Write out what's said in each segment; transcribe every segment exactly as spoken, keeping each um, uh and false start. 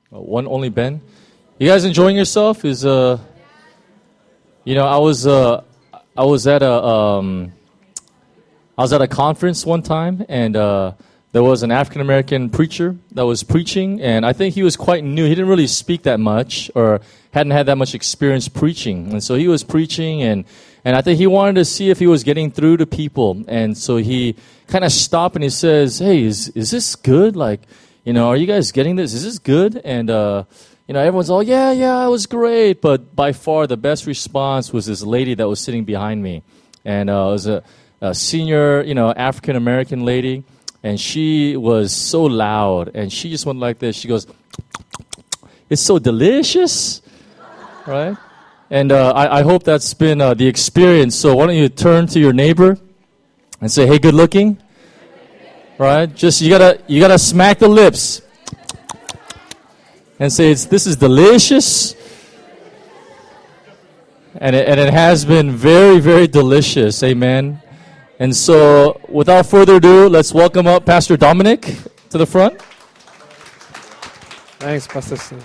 Uh, one only Ben. You guys enjoying yourself? Is uh, you know, I was uh, I was at a um, I was at a conference one time, and uh, there was an African American preacher that was preaching, and I think he was quite new. He didn't really speak that much, or hadn't had that much experience preaching, and so he was preaching, and and I think he wanted to see if he was getting through to people, and so he kind of stopped and he says, "Hey, is is this good? Like, you know, are you guys getting this? Is this good?" And uh, you know, everyone's all, "Yeah, yeah, it was great." But by far, the best response was this lady that was sitting behind me, and uh, it was a, a senior, you know, African American lady, and she was so loud, and she just went like this. She goes, "It's so delicious," right? And uh, I, I hope that's been uh, the experience. So why don't you turn to your neighbor and say, "Hey, good looking," right? Just you gotta you gotta smack the lips and say, "It's this is delicious," and it, and it has been very very delicious. Amen. And so, without further ado, let's welcome up Pastor Dominic to the front. Thanks, Pastor Sam.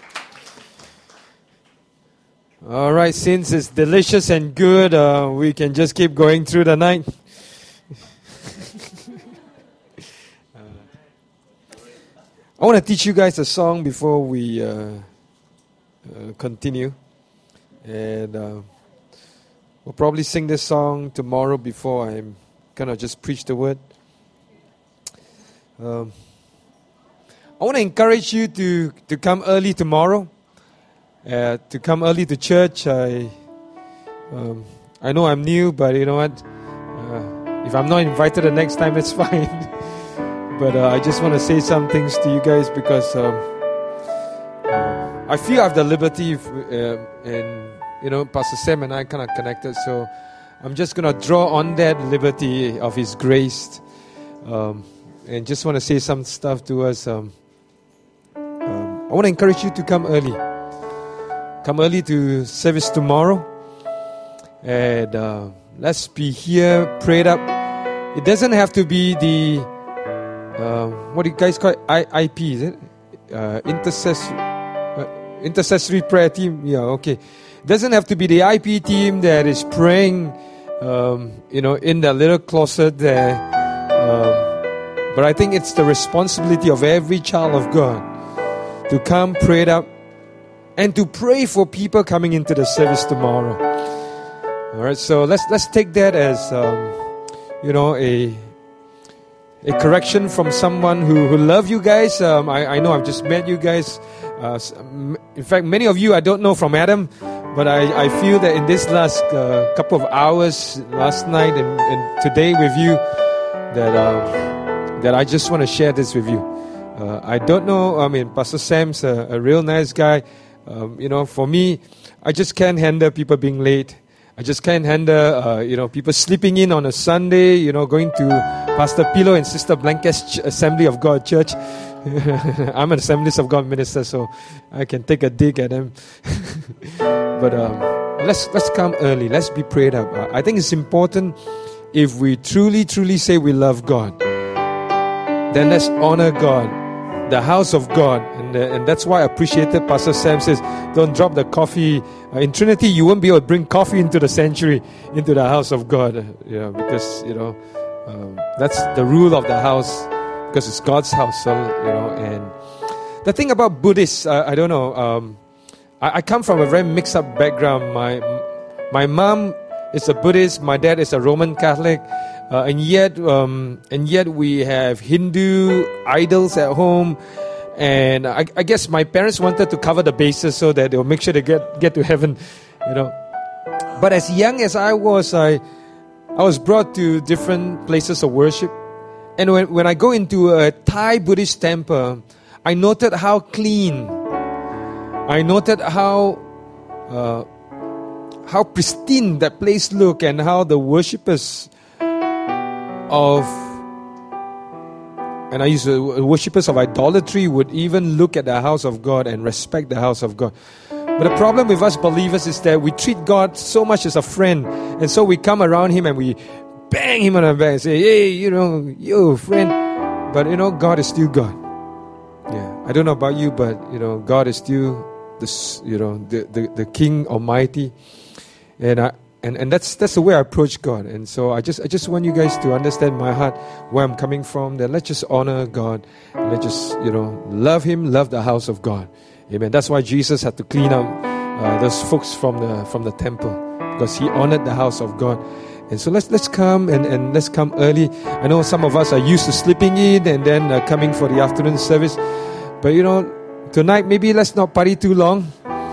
All right, since it's delicious and good, uh, we can just keep going through the night. uh, I want to teach you guys a song before we uh, uh, continue. And uh, we'll probably sing this song tomorrow before I'm going to just preach the word. Um, I want to encourage you to, to come early tomorrow. Uh, to come early to church. I um, I know I'm new, but you know what? Uh, if I'm not invited the next time, it's fine. But uh, I just want to say some things to you guys because um, uh, I feel I have the liberty, if, uh, and you know, Pastor Sam and I kind of connected. So I'm just going to draw on that liberty of His grace, um, and just want to say some stuff to us. Um, um, I want to encourage you to come early. Come early to service tomorrow, and uh, let's be here, prayed up. It doesn't have to be the uh, what do you guys call it? I, IP, is it? Uh, intercessory, uh, intercessory prayer team. Yeah, okay. It doesn't have to be the I P team that is praying, um, you know, in the little closet there. Um, but I think it's the responsibility of every child of God to come prayed up. And to pray for people coming into the service tomorrow. All right, so let's let's take that as um, you know a a correction from someone who who love you guys. Um, I I know I've just met you guys. Uh, in fact, many of you I don't know from Adam, but I, I feel that in this last uh, couple of hours, last night and, and today with you, that uh, that I just want to share this with you. Uh, I don't know. I mean, Pastor Sam's a, a real nice guy. Um, you know, for me, I just can't handle people being late. I just can't handle, uh, you know, people sleeping in on a Sunday, you know, going to Pastor Pilo and Sister Blanca's Ch- Assembly of God Church. I'm an Assemblies of God minister, so I can take a dig at them. But um, let's let's come early. Let's be prayed up. Uh, I think it's important if we truly, truly say we love God, then let's honor God. The house of God, and uh, and that's why I appreciated Pastor Sam says, don't drop the coffee. Uh, in Trinity, you won't be able to bring coffee into the sanctuary, into the house of God, uh, you know, because, you know, um, that's the rule of the house, because it's God's house, so, you know, and the thing about Buddhists, uh, I don't know, um, I, I come from a very mixed up background. My, my mom is a Buddhist, my dad is a Roman Catholic, Uh, and yet, um, and yet we have Hindu idols at home, and I, I guess my parents wanted to cover the bases so that they'll make sure they get get to heaven, you know. But as young as I was, I I was brought to different places of worship, and when when I go into a Thai Buddhist temple, I noted how clean, I noted how uh, how pristine that place looked, and how the worshippers of, and I use the worshippers of idolatry would even look at the house of God and respect the house of God. But the problem with us believers is that we treat God so much as a friend, and so we come around Him and we bang Him on the back and say, "Hey, you know, yo, friend." But you know, God is still God. Yeah, I don't know about you, but you know, God is still the you know the, the, the King Almighty, and I and, and that's that's the way I approach God. And so I just I just want you guys to understand my heart, where I'm coming from. That let's just honor God, and let's just you know love Him, love the house of God. Amen. That's why Jesus had to clean up uh, those folks from the from the temple, because He honored the house of God. And so let's let's come and, and let's come early. I know some of us are used to sleeping in and then uh, coming for the afternoon service. But you know, tonight maybe let's not party too long.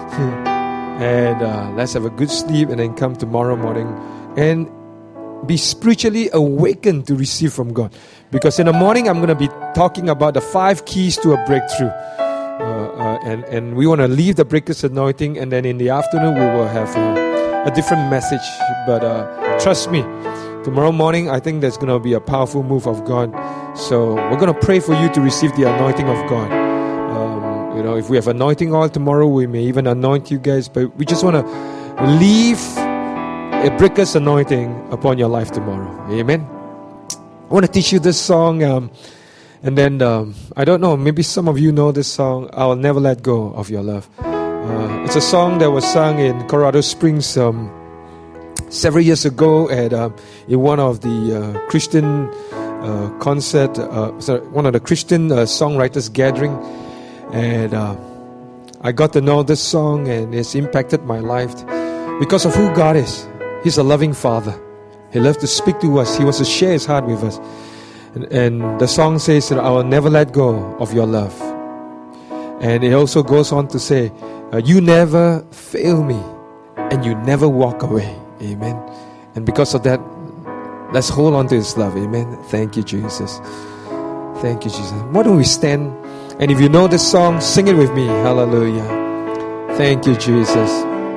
and uh, let's have a good sleep and then come tomorrow morning and be spiritually awakened to receive from God. Because in the morning I'm going to be talking about the five keys to a breakthrough. Uh, uh, and, and we want to leave the breaker's anointing, and then in the afternoon we will have uh, a different message. But uh, trust me, tomorrow morning I think there's going to be a powerful move of God. So we're going to pray for you to receive the anointing of God. Um, you know, if we have anointing oil tomorrow, we may even anoint you guys. But we just want to leave a breaker's anointing upon your life tomorrow. Amen. I want to teach you this song. Um, and then, um, I don't know, maybe some of you know this song, I'll Never Let Go of Your Love. Uh, it's a song that was sung in Colorado Springs um, several years ago at uh, in one of the uh, Christian uh, concert, uh, sorry, one of the Christian uh, songwriters gathering, and uh, I got to know this song, and it's impacted my life because of who God is. He's a loving Father. He loves to speak to us. He wants to share His heart with us. And, and the song says that I will never let go of your love. And it also goes on to say, uh, you never fail me and you never walk away. Amen. And because of that, let's hold on to His love. Amen. Thank you, Jesus. Thank you, Jesus. Why don't we stand? And if you know this song, sing it with me. Hallelujah. Thank you, Jesus.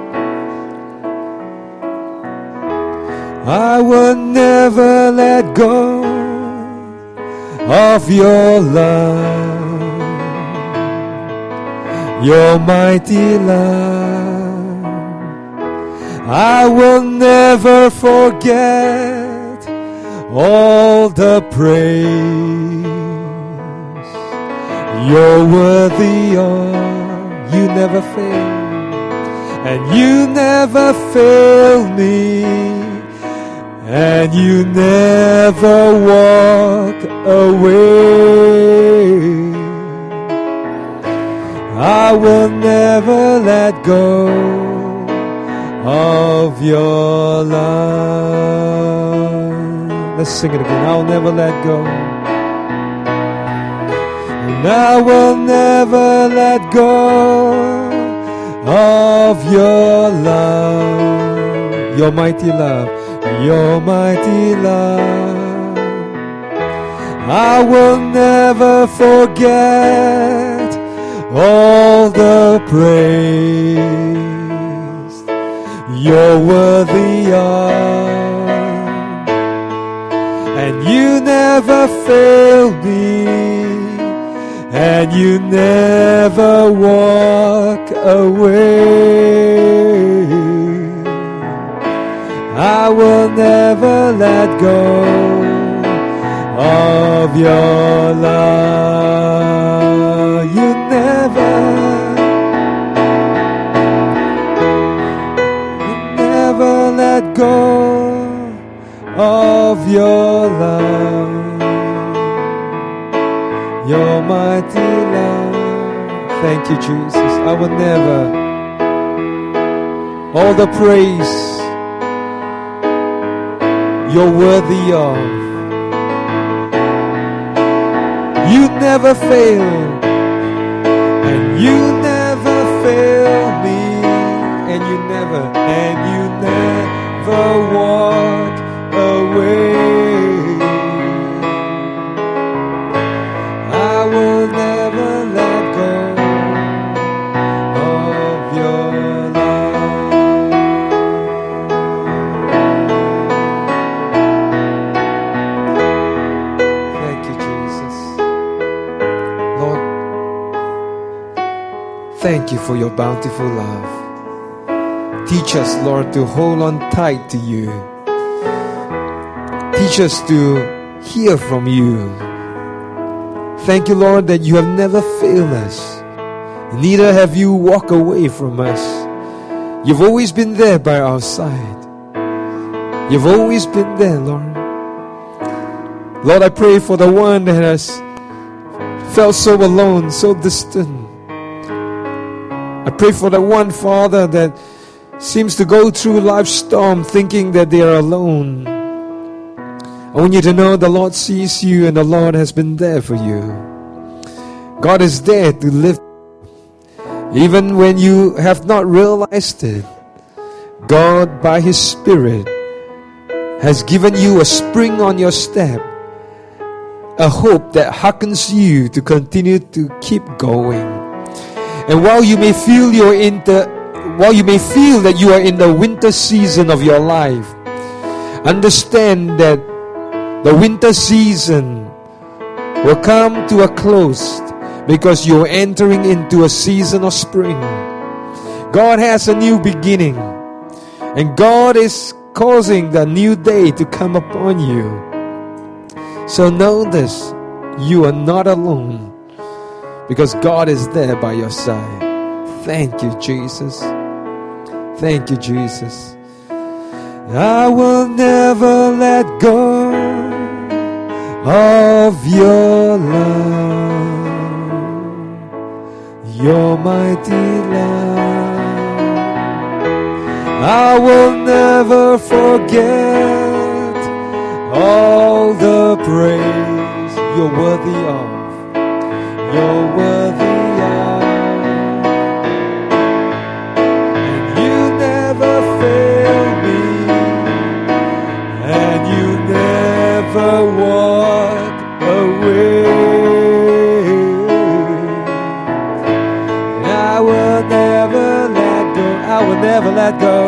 I will never let go of your love, your mighty love. I will never forget all the praise you're worthy of. You never fail, and you never fail me, and you never walk away. I will never let go of your love. Let's sing it again. I'll never let go. And I will never let go of your love, your mighty love. Your mighty love. I will never forget all the praise you're worthy of, and you never fail me, and you never walk away. I will never let go of your love. You never, you never let go of your love, your mighty love. Thank you, Jesus. I will never, all the praise you're worthy of. You never fail, and you never fail me, and you never, and you never walk away. I will never let go of your Thank you for your bountiful love. Teach us, Lord, to hold on tight to you. Teach us to hear from you. thank you, Lord, that you have never failed us. Neither have you walked away from us. You've always been there by our side. You've always been there, Lord. Lord, I pray for the one that has felt so alone, so distant. I pray for the one, Father, that seems to go through life's storm thinking that they are alone. I want you to know the Lord sees you and the Lord has been there for you. God is there to lift you. Even when you have not realized it, God, by His Spirit, has given you a spring on your step, a hope that hearkens you to continue to keep going. And while you may feel you're in the, while you may feel that you are in the winter season of your life, understand that the winter season will come to a close because you're entering into a season of spring. God has a new beginning, and God is causing the new day to come upon you. So know this, you are not alone, because God is there by your side. Thank you, Jesus. Thank you, Jesus. I will never let go of your love, your mighty love. I will never forget all the praise you're worthy of. You're worthy of. And you never fail me, and you never walk away. And I will never let go. I will never let go.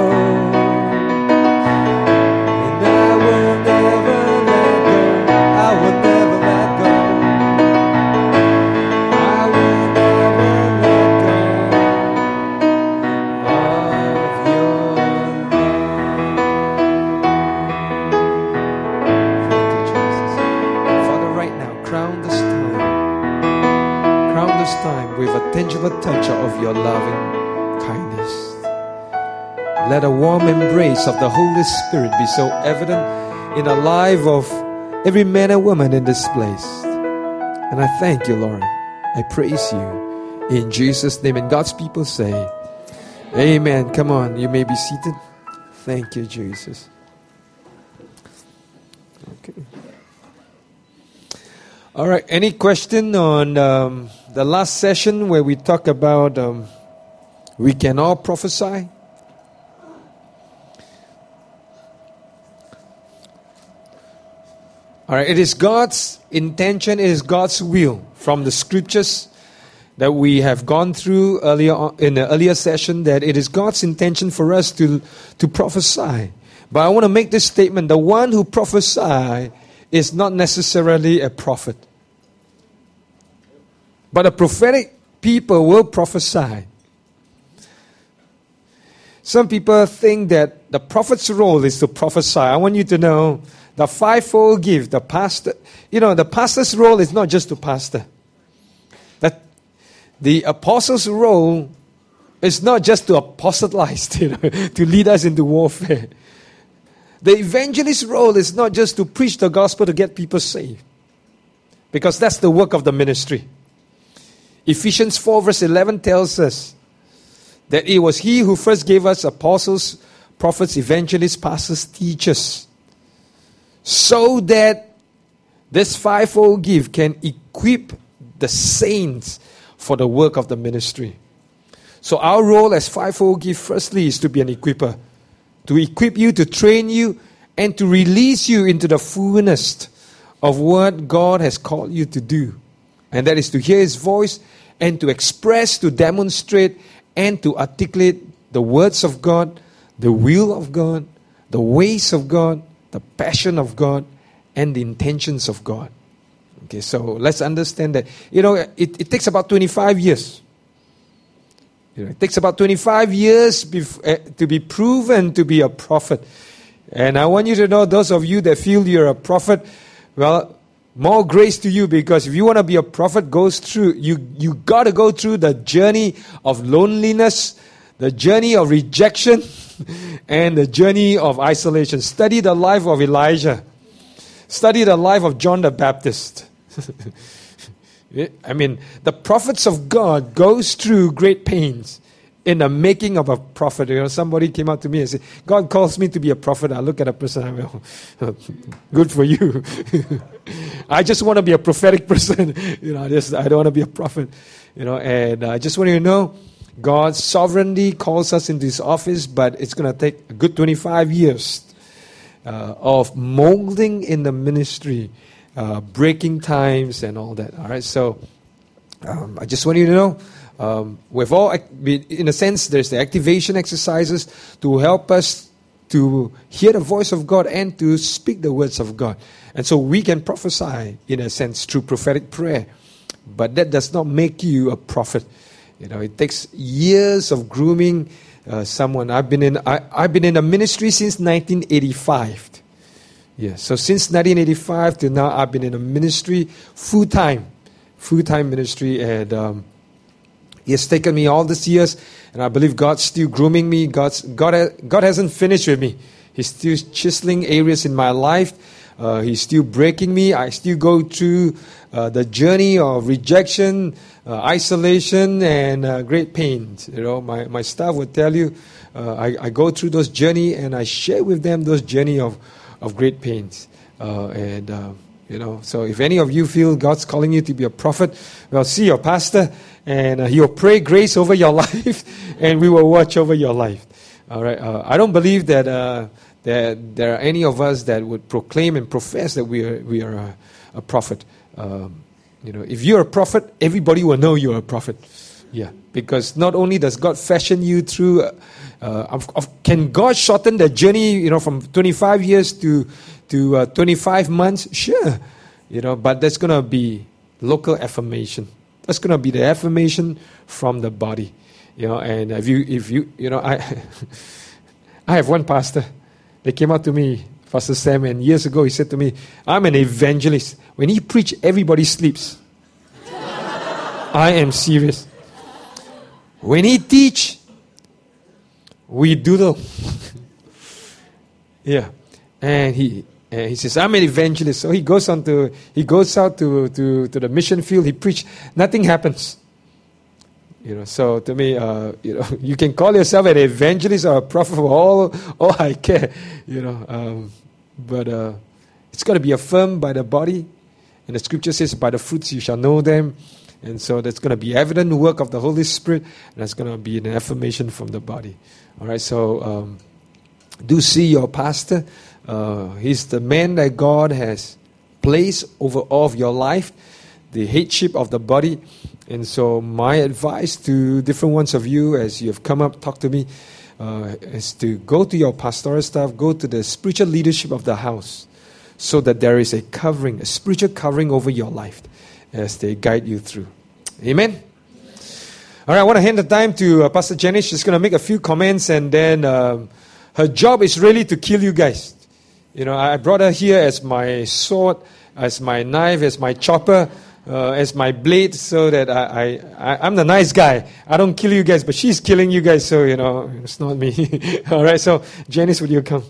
And I will never let go. I will never let go. I will never let go of your love. Thank you, Jesus. Father, right now, crown this time. Crown this time with a tangible touch of your loving kindness. Let a warm embrace of the Holy Spirit be so evident in the life of every man and woman in this place. And I thank you, Lord. I praise you in Jesus' name. And God's people say, amen. Come on, you may be seated. Thank you, Jesus. Okay. All right, any question on um, the last session where we talk about um, we can all prophesy? All right, it is God's intention, it is God's will from the scriptures that we have gone through earlier on, in the earlier session, that it is God's intention for us to, to prophesy. But I want to make this statement: the one who prophesies is not necessarily a prophet. But a prophetic people will prophesy. Some people think that the prophet's role is to prophesy. I want you to know the fivefold gift, the pastor, you know, the pastor's role is not just to pastor. That the apostle's role is not just to apostolize, you know, to lead us into warfare. The evangelist's role is not just to preach the gospel to get people saved, because that's the work of the ministry. Ephesians four verse eleven tells us that it was He who first gave us apostles, prophets, evangelists, pastors, teachers, so that this fivefold gift can equip the saints for the work of the ministry. So our role as fivefold gift, firstly, is to be an equiper, to equip you, to train you, and to release you into the fullness of what God has called you to do. And that is to hear His voice and to express, to demonstrate, and to articulate the words of God, the will of God, the ways of God, the passion of God, and the intentions of God. Okay, so let's understand that. You know, it, it takes about twenty-five years. You know, it takes about twenty-five years bef- uh, to be proven to be a prophet. And I want you to know, those of you that feel you're a prophet, well, More grace to you, because if you want to be a prophet, goes through you you got to go through the journey of loneliness, the journey of rejection, and the journey of isolation. Study the life of Elijah. Study the life of John the Baptist. I mean, the prophets of God goes through great pains in the making of a prophet. You know, somebody came up to me and said, God calls me to be a prophet. I look at a person, I go, oh, good for you. I just want to be a prophetic person. You know, I just I don't want to be a prophet. You know, and I just want you to know, God sovereignly calls us into His office, but it's going to take a good twenty-five years uh, of molding in the ministry, uh, breaking times and all that. All right, so um, I just want you to know, um, we've all, in a sense, there's the activation exercises to help us to hear the voice of God and to speak the words of God. And so we can prophesy, in a sense, through prophetic prayer. But that does not make you a prophet. You know, it takes years of grooming uh, someone. I've been in I, I've been in a ministry since nineteen eighty-five. Yeah, so since nineteen eighty-five to now, I've been in a ministry full time, full time ministry, and um, it's taken me all these years. And I believe God's still grooming me. God's God. Ha, God hasn't finished with me. He's still chiseling areas in my life. Uh, he's still breaking me. I still go through uh, the journey of rejection, uh, isolation, and uh, great pain. You know, my, my staff will tell you, uh, I, I go through those journey and I share with them those journey of, of great pains. Uh, and, uh, you know, so if any of you feel God's calling you to be a prophet, well, see your pastor and uh, he'll pray grace over your life and we will watch over your life. All right. Uh, I don't believe that... Uh, That there are any of us that would proclaim and profess that we are we are a, a prophet. Um, you know, if you're a prophet, everybody will know you're a prophet. Yeah, because not only does God fashion you through, uh, uh, of, of, can God shorten the journey? You know, from twenty-five years to to uh, twenty-five months. Sure, you know, but there's gonna be local affirmation. That's gonna be the affirmation from the body. You know, and if you if you you know, I I have one pastor. They came out to me, Pastor Sam, and years ago he said to me, I'm an evangelist. When he preaches, everybody sleeps. I am serious. When he teach, we doodle. Yeah. And he and he says, I'm an evangelist. So he goes on to he goes out to, to, to the mission field, he preach, nothing happens. You know, so to me, uh, you know, you can call yourself an evangelist or a prophet for all, all I care, you know. Um, but uh, it's got to be affirmed by the body. And the scripture says, by the fruits you shall know them. And so that's going to be evident work of the Holy Spirit. And that's going to be an affirmation from the body. All right, so um, do see your pastor. Uh, he's the man that God has placed over all of your life, the headship of the body. And so my advice to different ones of you as you have come up, talk to me, uh, is to go to your pastoral staff, go to the spiritual leadership of the house, so that there is a covering, a spiritual covering over your life as they guide you through. Amen? All right, I want to hand the time to uh, Pastor Janice. She's going to make a few comments, and then um, her job is really to kill you guys. You know, I brought her here as my sword, as my knife, as my chopper, Uh, as my blade, so that I, I, I, I'm the nice guy. I don't kill you guys, but she's killing you guys, so, you know, it's not me. All right, so, Janice, would you come?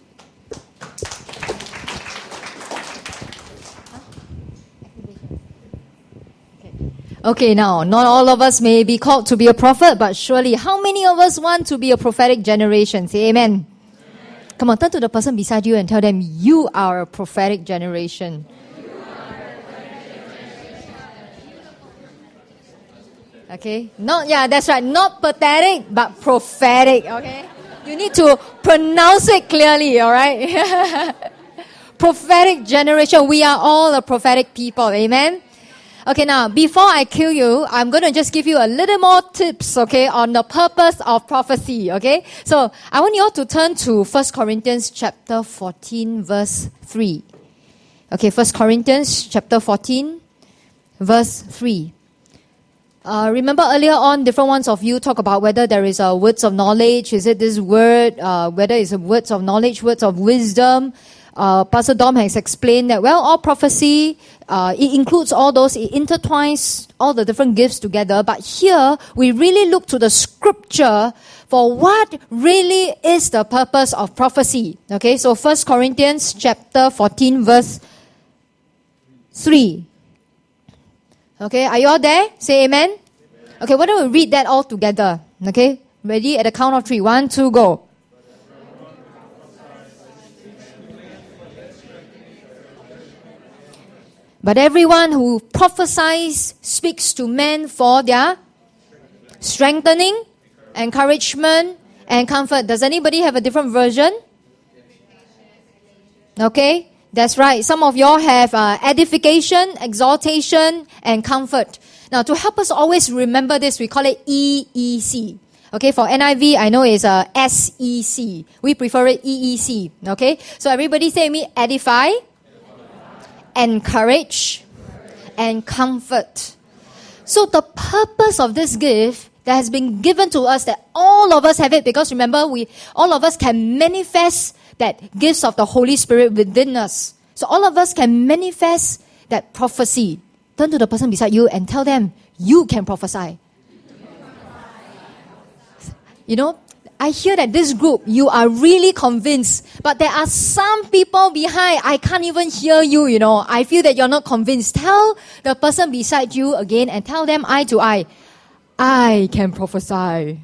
Okay, now, not all of us may be called to be a prophet, but surely, how many of us want to be a prophetic generation? Say amen. Amen. Come on, turn to the person beside you and tell them, you are a prophetic generation. Okay, not, yeah, that's right, not pathetic, but prophetic, okay? You need to pronounce it clearly, all right? Prophetic generation, we are all a prophetic people, amen? Okay, now, before I kill you, I'm going to just give you a little more tips, okay, on the purpose of prophecy, okay? So, I want you all to turn to First Corinthians chapter fourteen, verse three. Okay, First Corinthians chapter fourteen, verse three. Uh, remember earlier on, different ones of you talk about whether there is a words of knowledge. Is it this word? Uh, whether it's a words of knowledge, words of wisdom. uh, Pastor Dom has explained that, well, all prophecy, uh, it includes all those, it intertwines all the different gifts together. But here, we really look to the scripture for what really is the purpose of prophecy. Okay, so First Corinthians chapter fourteen, verse three. Okay, are you all there? Say amen. Amen. Okay, why don't we read that all together? Okay, ready? At the count of three. One, two, go. But everyone who prophesies speaks to men for their strengthening, encouragement, and comfort. Does anybody have a different version? Okay, that's right. Some of y'all have uh, edification, exaltation, and comfort. Now, to help us always remember this, we call it E E C. Okay, for N I V, I know it's uh, S E C. We prefer it E E C. Okay, so everybody say me, edify, encourage, and comfort. So the purpose of this gift that has been given to us, that all of us have it, because remember, we all of us can manifest that gifts of the Holy Spirit within us. So all of us can manifest that prophecy. Turn to the person beside you and tell them, you can prophesy. You know, I hear that this group, you are really convinced, but there are some people behind, I can't even hear you, you know. I feel that you're not convinced. Tell the person beside you again and tell them eye to eye, I can prophesy.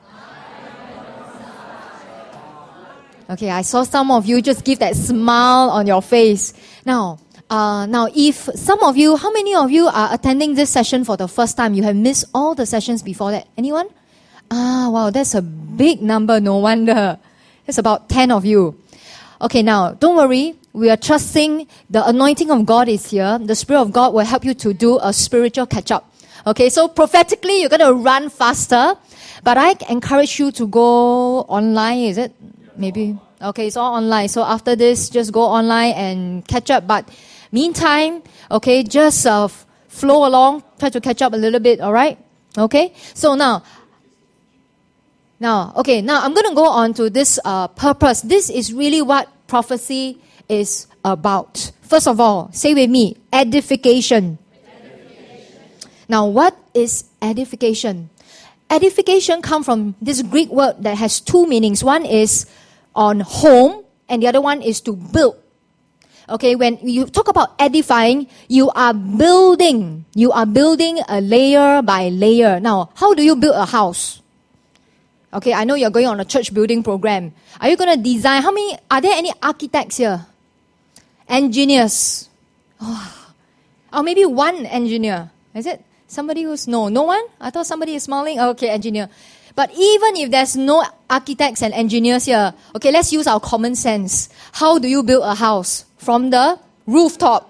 Okay, I saw some of you just give that smile on your face. Now, uh, now if some of you, how many of you are attending this session for the first time? You have missed all the sessions before that. Anyone? Ah, wow, that's a big number, no wonder. It's about ten of you. Okay, now, don't worry. We are trusting the anointing of God is here. The Spirit of God will help you to do a spiritual catch-up. Okay, so prophetically, you're going to run faster. But I encourage you to go online, is it? Maybe. Okay, it's all online. So after this, just go online and catch up. But meantime, okay, just uh, flow along. Try to catch up a little bit, all right? Okay, so now... Now, okay, now I'm going to go on to this uh, purpose. This is really what prophecy is about. First of all, say with me, edification. edification. Now, what is edification? Edification comes from this Greek word that has two meanings. One is on home, and the other one is to build. Okay, when you talk about edifying, you are building. You are building a layer by layer. Now, how do you build a house? Okay, I know you're going on a church building program. Are you going to design? How many, are there any architects here? Engineers? Oh, or maybe one engineer. Is it somebody who's, no, no one? I thought somebody is smiling. Okay, engineer. But even if there's no architects and engineers here, okay, let's use our common sense. How do you build a house? From the rooftop.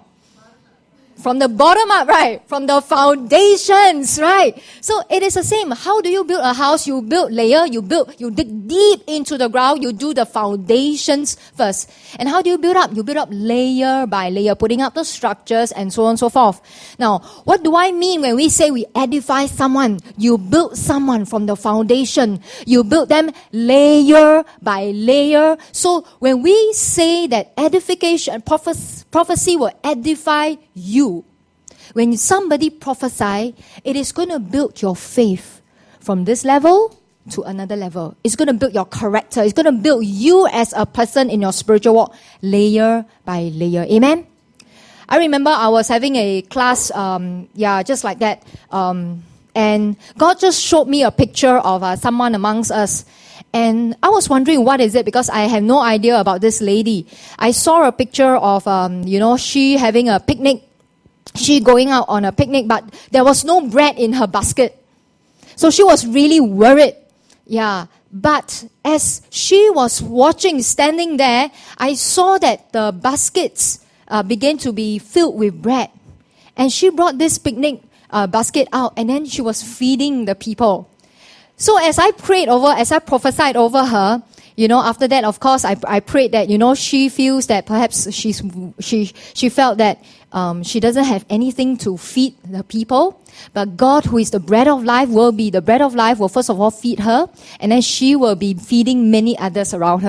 From the bottom up, right? From the foundations, right? So it is the same. How do you build a house? You build layer, you build, you dig deep into the ground, you do the foundations first. And how do you build up? You build up layer by layer, putting up the structures and so on and so forth. Now, what do I mean when we say we edify someone? You build someone from the foundation. You build them layer by layer. So when we say that edification, prophecy, prophecy will edify you, when somebody prophesy, it is going to build your faith from this level to another level. It's going to build your character. It's going to build you as a person in your spiritual walk, layer by layer. Amen? I remember I was having a class, um, yeah, just like that. Um, and God just showed me a picture of uh, someone amongst us. And I was wondering, what is it? Because I have no idea about this lady. I saw a picture of, um, you know, she having a picnic. She going out on a picnic, but there was no bread in her basket. So she was really worried. Yeah. But as she was watching, standing there, I saw that the baskets uh, began to be filled with bread. And she brought this picnic uh, basket out, and then she was feeding the people. So as I prayed over, as I prophesied over her, you know, after that, of course, I I prayed that, you know, she feels that perhaps she's she she felt that um, she doesn't have anything to feed the people, but God, who is the bread of life, will be the bread of life. Will first of all feed her, and then she will be feeding many others around her.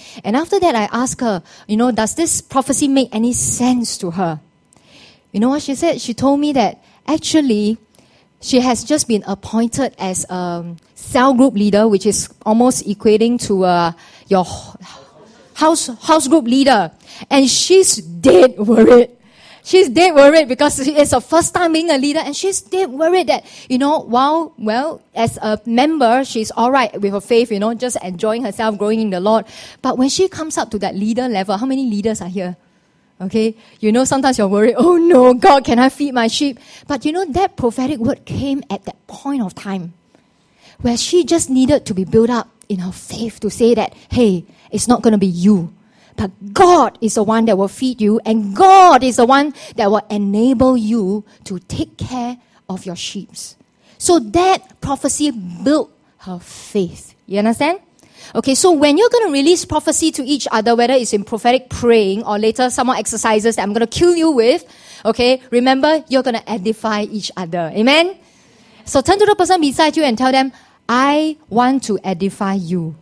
And after that, I asked her, you know, does this prophecy make any sense to her? You know what she said? She told me that actually, she has just been appointed as a cell group leader, which is almost equating to uh, your house house group leader. And she's dead worried. She's dead worried because it's her first time being a leader, and she's dead worried that, you know, while, well, as a member, she's all right with her faith, you know, just enjoying herself, growing in the Lord. But when she comes up to that leader level, how many leaders are here? Okay, you know, sometimes you're worried, oh no, God, can I feed my sheep? But you know, that prophetic word came at that point of time where she just needed to be built up in her faith to say that, hey, it's not going to be you, but God is the one that will feed you, and God is the one that will enable you to take care of your sheep. So that prophecy built her faith. You understand? Okay, so when you're going to release prophecy to each other, whether it's in prophetic praying or later some more exercises that I'm going to kill you with, okay, remember, you're going to edify each other. Amen? So turn to the person beside you and tell them, I want to edify you.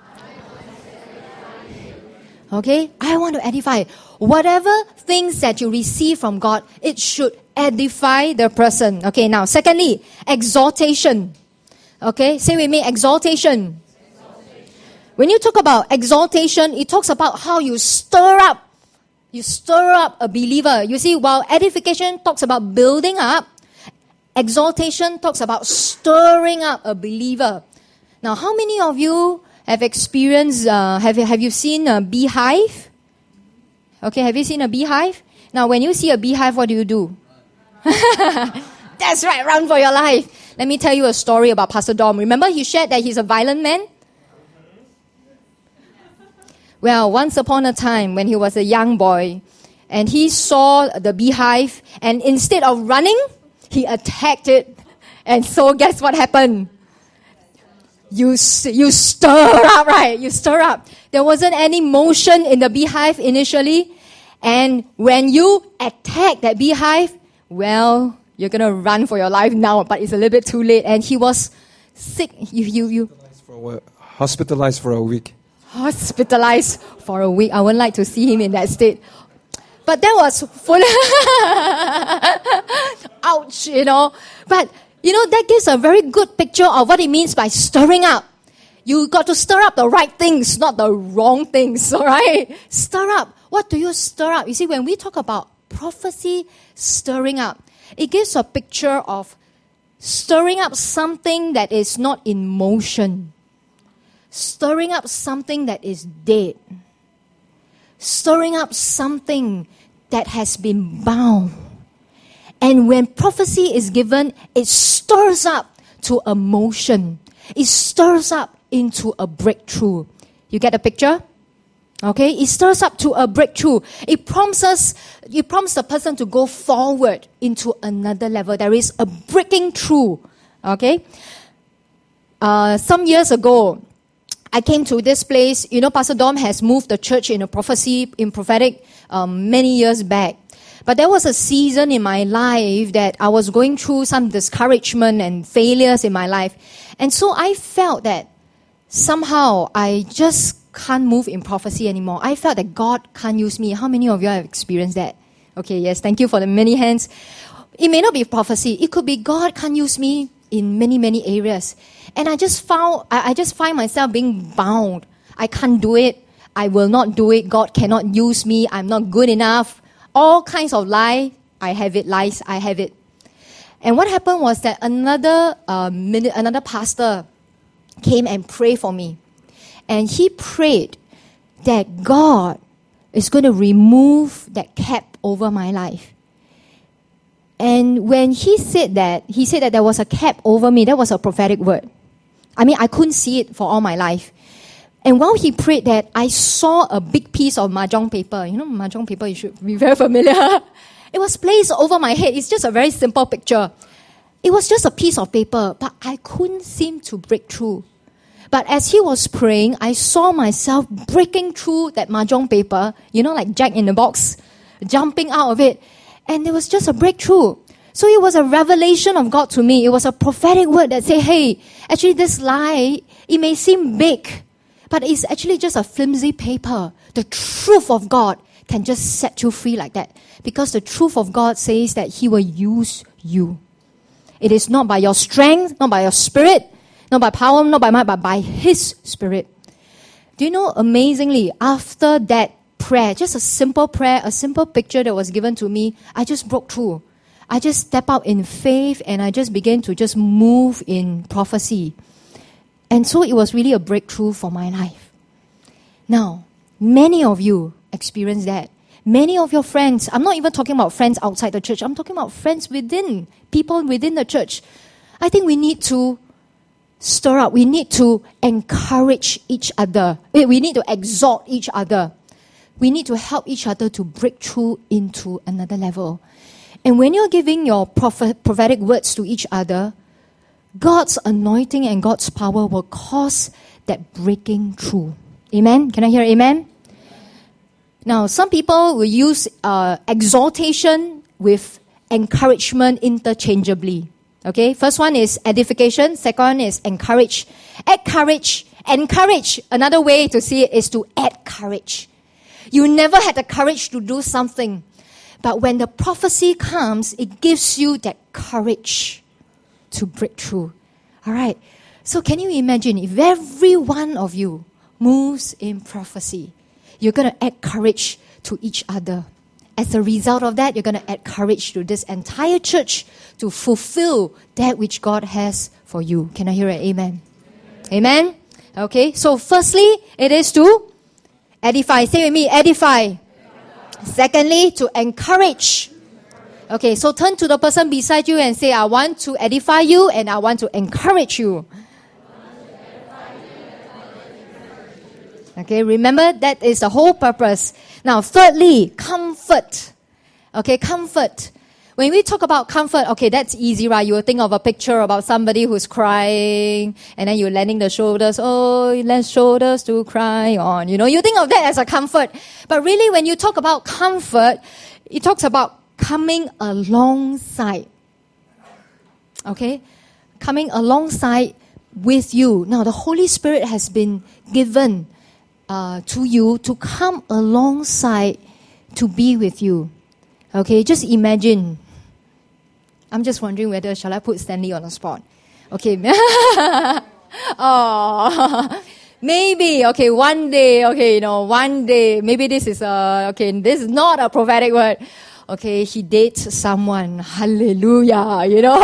Okay, I want to edify. Whatever things that you receive from God, it should edify the person. Okay, now, secondly, exaltation. Okay, say with me, exaltation. When you talk about exaltation, it talks about how you stir up. You stir up a believer. You see, while edification talks about building up, exaltation talks about stirring up a believer. Now, how many of you have experienced, uh, have, have you seen a beehive? Okay, have you seen a beehive? Now, when you see a beehive, what do you do? That's right, run for your life. Let me tell you a story about Pastor Dom. Remember he shared that he's a violent man? Well, once upon a time when he was a young boy and he saw the beehive, and instead of running, he attacked it. And so guess what happened? You, you stir up, right? You stir up. There wasn't any motion in the beehive initially. And when you attack that beehive, well, you're going to run for your life now, but it's a little bit too late. And he was sick. You, you, you. For hospitalized for a week. Hospitalized for a week. I wouldn't like to see him in that state. But that was full. Ouch, you know. But, you know, that gives a very good picture of what it means by stirring up. You got to stir up the right things, not the wrong things, all right? Stir up. What do you stir up? You see, when we talk about prophecy stirring up, it gives a picture of stirring up something that is not in motion. Stirring up something that is dead. Stirring up something that has been bound. And when prophecy is given, it stirs up to a motion. It stirs up into a breakthrough. You get the picture? Okay? It stirs up to a breakthrough. It prompts us, it prompts the person to go forward into another level. There is a breaking through. Okay? Uh, some years ago, I came to this place. You know, Pastor Dom has moved the church in a prophecy, in prophetic, um, many years back. But there was a season in my life that I was going through some discouragement and failures in my life. And so I felt that somehow I just can't move in prophecy anymore. I felt that God can't use me. How many of you have experienced that? Okay, yes, thank you for the many hands. It may not be prophecy. It could be God can't use me in many, many areas. And I just found, I, I just find myself being bound. I can't do it. I will not do it. God cannot use me. I'm not good enough. All kinds of lie. I have it. Lies. I have it. And what happened was that another, uh, minute, another pastor came and prayed for me. And he prayed that God is going to remove that cap over my life. And when he said that, he said that there was a cap over me. That was a prophetic word. I mean, I couldn't see it for all my life. And while he prayed that, I saw a big piece of mahjong paper. You know, mahjong paper, you should be very familiar. It was placed over my head. It's just a very simple picture. It was just a piece of paper, but I couldn't seem to break through. But as he was praying, I saw myself breaking through that mahjong paper, you know, like Jack in the Box, jumping out of it. And it was just a breakthrough. So it was a revelation of God to me. It was a prophetic word that said, hey, actually this lie, it may seem big, But it's actually just a flimsy paper. The truth of God can just set you free like that. Because the truth of God says that He will use you. It is not by your strength, not by your spirit, not by power, not by might, but by His Spirit. Do you know, amazingly, after that prayer, just a simple prayer, a simple picture that was given to me, I just broke through. I just stepped out in faith and I just began to just move in prophecy. And so it was really a breakthrough for my life. Now, many of you experience that. Many of your friends, I'm not even talking about friends outside the church, I'm talking about friends within, people within the church. I think we need to stir up, we need to encourage each other. We need to exhort each other. We need to help each other to break through into another level. And when you're giving your prophet, prophetic words to each other, God's anointing and God's power will cause that breaking through. Amen? Can I hear amen? Now, some people will use uh, exhortation with encouragement interchangeably. Okay, first one is edification, second one is encourage. Add courage, encourage. Another way to see it is to add courage. You never had the courage to do something, but when the prophecy comes, it gives you that courage to break through. All right, so can you imagine if every one of you moves in prophecy? You're going to add courage to each other. As a result of that, you're going to add courage to this entire church to fulfill that which God has for you. Can I hear an amen? Amen? Okay, so firstly, it is to edify. Say with me, edify. edify. Secondly, to encourage. Okay, so turn to the person beside you and say, I want to edify you and I want to encourage you. Okay, remember that is the whole purpose. Now, thirdly, comfort. Okay, comfort. When we talk about comfort, okay, that's easy, right? You will think of a picture about somebody who's crying, and then you're lending the shoulders. Oh, you lend shoulders to cry on. You know, you think of that as a comfort. But really, when you talk about comfort, it talks about coming alongside. Okay? Coming alongside with you. Now, the Holy Spirit has been given Uh, to you to come alongside to be with you. Okay, just imagine. I'm just wondering whether shall I put Stanley on the spot? Okay. Oh, maybe. Okay, one day. Okay, you know, one day. Maybe this is a. Okay, this is not a prophetic word. Okay, he dates someone. Hallelujah. You know.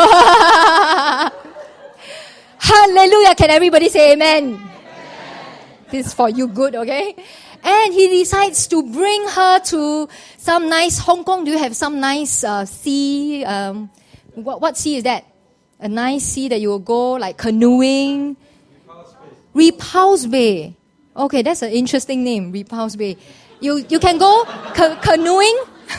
Hallelujah. Can everybody say amen? This is for you good, okay? And he decides to bring her to some nice, Hong Kong, do you have some nice uh, sea? Um, what, what sea is that? A nice sea that you will go, like canoeing? Repulse Bay. Repulse Bay. Okay, that's an interesting name, Repulse Bay. You you can go ca- canoeing?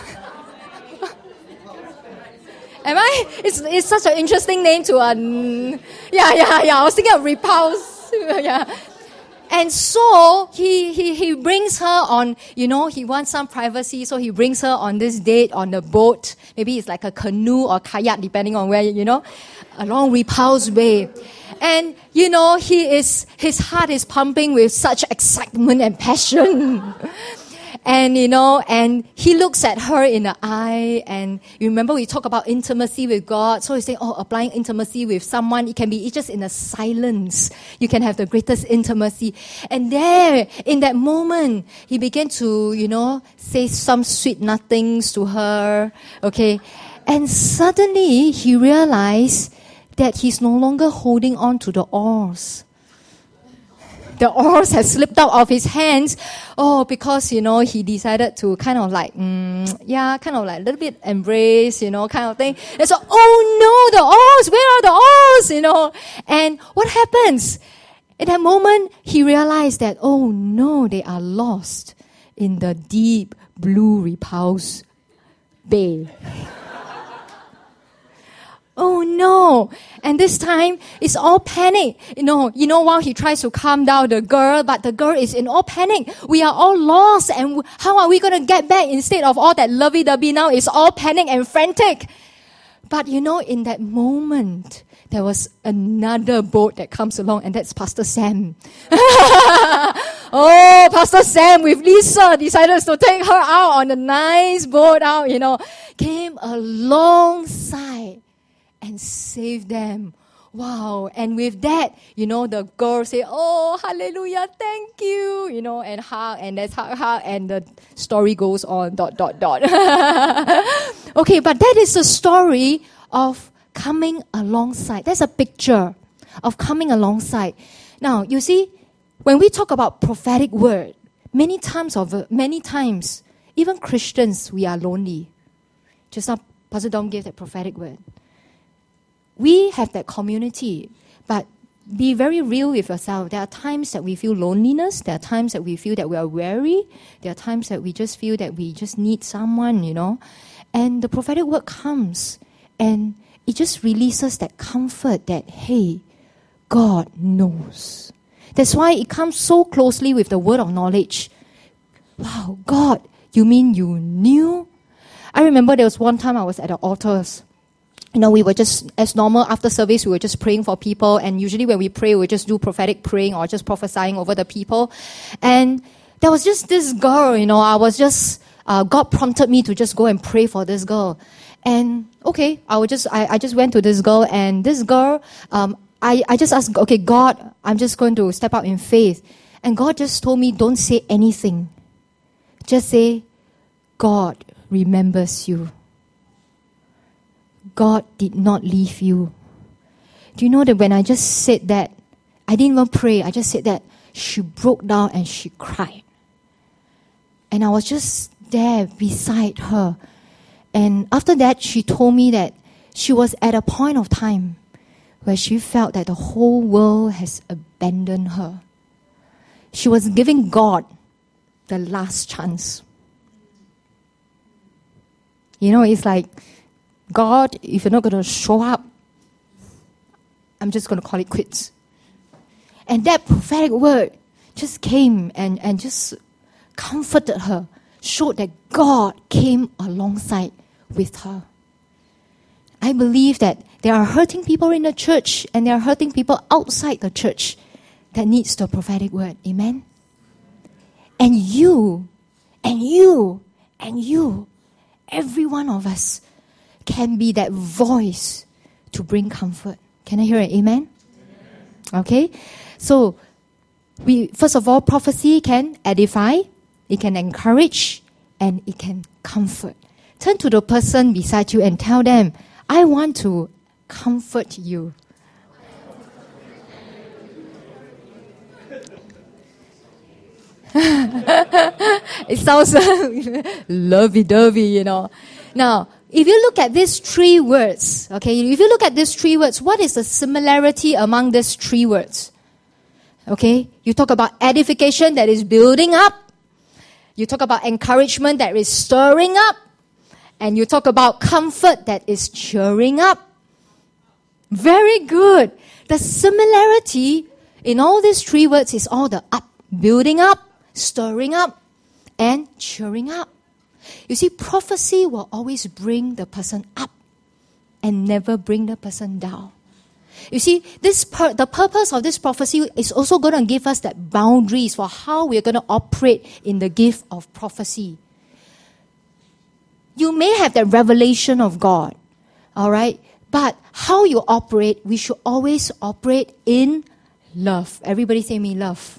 Am I? It's it's such an interesting name to a... Yeah, yeah, yeah. I was thinking of Repulse. Yeah. And so he, he, he brings her on, you know, he wants some privacy, so he brings her on this date on the boat. Maybe it's like a canoe or kayak, depending on where, you know, along Repulse Bay. And, you know, he is, his heart is pumping with such excitement and passion. And, you know, and he looks at her in the eye, and you remember we talk about intimacy with God. So he's saying, oh, applying intimacy with someone, it can be just in a silence. You can have the greatest intimacy. And there, in that moment, he began to, you know, say some sweet nothings to her. Okay. And suddenly he realized that he's no longer holding on to the oars. The oars has slipped out of his hands. Oh, because, you know, he decided to kind of like, mm, yeah, kind of like a little bit embrace, you know, kind of thing. And so, oh no, the oars, where are the oars, you know? And what happens? In that moment, he realized that, oh no, they are lost in the deep blue Repulse Bay. Oh no. And this time, it's all panic. You know, you know, while he tries to calm down the girl, but the girl is in all panic. We are all lost, and how are we going to get back? Instead of all that lovey-dovey, now it's all panic and frantic. But you know, in that moment there was another boat that comes along, and that's Pastor Sam. Oh, Pastor Sam with Lisa decided to take her out on a nice boat out, you know, came alongside and saved them. Wow. And with that, you know, the girl say, oh, hallelujah, thank you, you know, and hug, and that's hug, hug, and the story goes on, dot, dot, dot. Okay, but that is the story of coming alongside. That's a picture of coming alongside. Now, you see, when we talk about prophetic word, many times of many times, even Christians, we are lonely. Just now, Pastor Dom gave that prophetic word. We have that community, but be very real with yourself. There are times that we feel loneliness. There are times that we feel that we are weary. There are times that we just feel that we just need someone, you know. And the prophetic word comes, and it just releases that comfort that, hey, God knows. That's why it comes so closely with the word of knowledge. Wow, God, you mean you knew? I remember there was one time I was at the altars. You know, we were just, as normal, after service, we were just praying for people. And usually when we pray, we just do prophetic praying or just prophesying over the people. And there was just this girl, you know, I was just, uh, God prompted me to just go and pray for this girl. And okay, I would just, I, I just went to this girl, and this girl, um, I, I just asked, okay, God, I'm just going to step out in faith. And God just told me, don't say anything. Just say, God remembers you. God did not leave you. Do you know that when I just said that, I didn't even pray, I just said that, she broke down and she cried. And I was just there beside her. And after that, she told me that she was at a point of time where she felt that the whole world has abandoned her. She was giving God the last chance. You know, it's like, God, if you're not going to show up, I'm just going to call it quits. And that prophetic word just came and, and just comforted her, showed that God came alongside with her. I believe that there are hurting people in the church, and there are hurting people outside the church that needs the prophetic word. Amen? And you, and you, and you, every one of us can be that voice to bring comfort. Can I hear it? Amen? Amen. Okay? So, we first of all, prophecy can edify, it can encourage, and it can comfort. Turn to the person beside you and tell them, I want to comfort you. It sounds lovey-dovey, you know. Now, if you look at these three words, okay, if you look at these three words, what is the similarity among these three words? Okay, you talk about edification, that is building up. You talk about encouragement, that is stirring up. And you talk about comfort, that is cheering up. Very good. The similarity in all these three words is all the up, building up, stirring up, and cheering up. You see, prophecy will always bring the person up and never bring the person down. You see, this per- the purpose of this prophecy is also going to give us that boundaries for how we're going to operate in the gift of prophecy. You may have that revelation of God, all right? But how you operate, we should always operate in love. Everybody say me, love.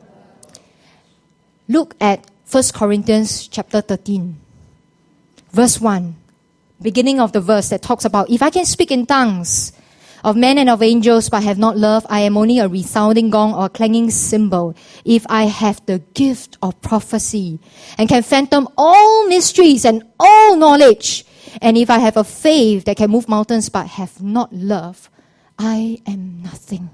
Look at First Corinthians chapter thirteen, verse one. Beginning of the verse that talks about, if I can speak in tongues of men and of angels but have not love, I am only a resounding gong or a clanging cymbal. If I have the gift of prophecy and can fathom all mysteries and all knowledge, and if I have a faith that can move mountains but have not love, I am nothing.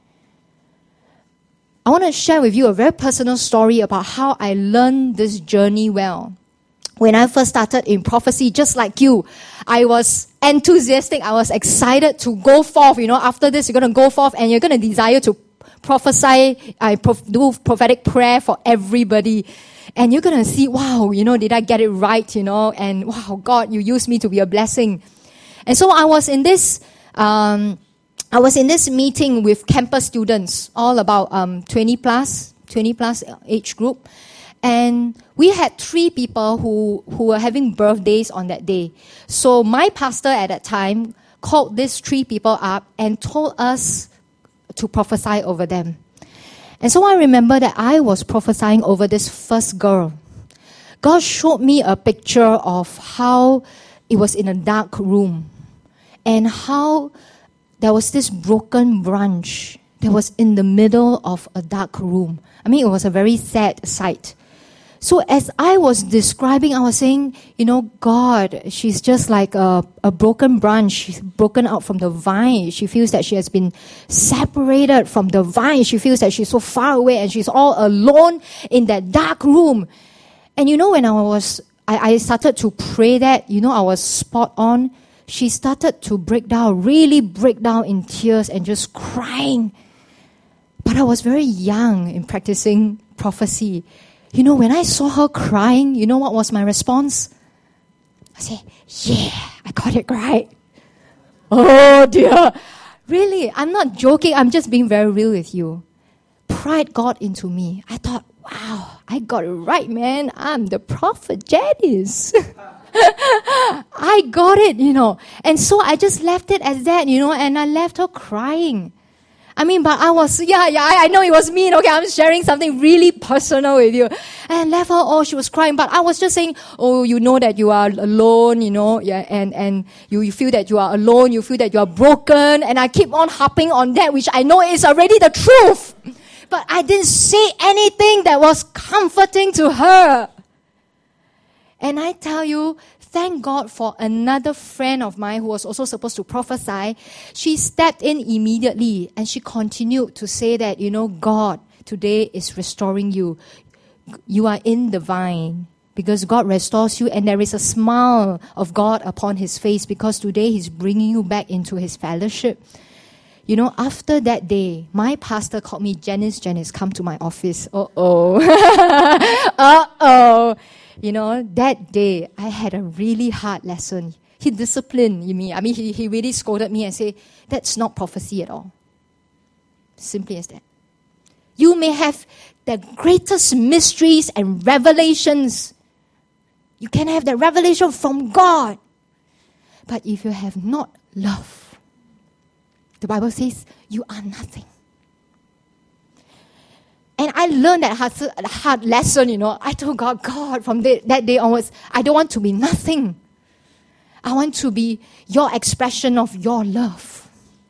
I want to share with you a very personal story about how I learned this journey well. When I first started in prophecy, just like you, I was enthusiastic. I was excited to go forth. You know, after this, you're going to go forth and you're going to desire to prophesy, I prof- do prophetic prayer for everybody. And you're going to see, wow, you know, did I get it right, you know? And wow, God, you used me to be a blessing. And so I was in this um, I was in this meeting with campus students, all about um, twenty plus, twenty plus age group. And we had three people who, who were having birthdays on that day. So my pastor at that time called these three people up and told us to prophesy over them. And so I remember that I was prophesying over this first girl. God showed me a picture of how it was in a dark room and how there was this broken branch that was in the middle of a dark room. I mean, it was a very sad sight. So as I was describing, I was saying, you know, God, she's just like a, a broken branch. She's broken out from the vine. She feels that she has been separated from the vine. She feels that she's so far away and she's all alone in that dark room. And you know, when I was, I, I started to pray that, you know, I was spot on. She started to break down, really break down in tears and just crying. But I was very young in practicing prophecy. You know, when I saw her crying, you know what was my response? I said, yeah, I got it right. Oh dear. Really, I'm not joking. I'm just being very real with you. Pride got into me. I thought, wow, I got it right, man. I'm the prophet Janice. I got it, you know. And so I just left it as that, you know, and I left her crying. I mean, but I was, yeah, yeah, I, I know it was mean. Okay, I'm sharing something really personal with you. And I left her, oh, she was crying. But I was just saying, oh, you know that you are alone, you know, yeah, and, and you, you feel that you are alone, you feel that you are broken. And I keep on harping on that, which I know is already the truth. But I didn't say anything that was comforting to her. And I tell you, thank God for another friend of mine who was also supposed to prophesy. She stepped in immediately and she continued to say that, you know, God today is restoring you. You are in the vine because God restores you and there is a smile of God upon his face because today he's bringing you back into his fellowship. You know, after that day, my pastor called me, Janice, Janice, come to my office. Uh-oh. Uh-oh. You know, that day, I had a really hard lesson. He disciplined me. I mean, he, he really scolded me and said, that's not prophecy at all. Simply as that. You may have the greatest mysteries and revelations. You can have the revelation from God. But if you have not love, the Bible says, you are nothing. And I learned that hard, hard lesson, you know. I told God, God, from the, that day onwards, I don't want to be nothing. I want to be your expression of your love.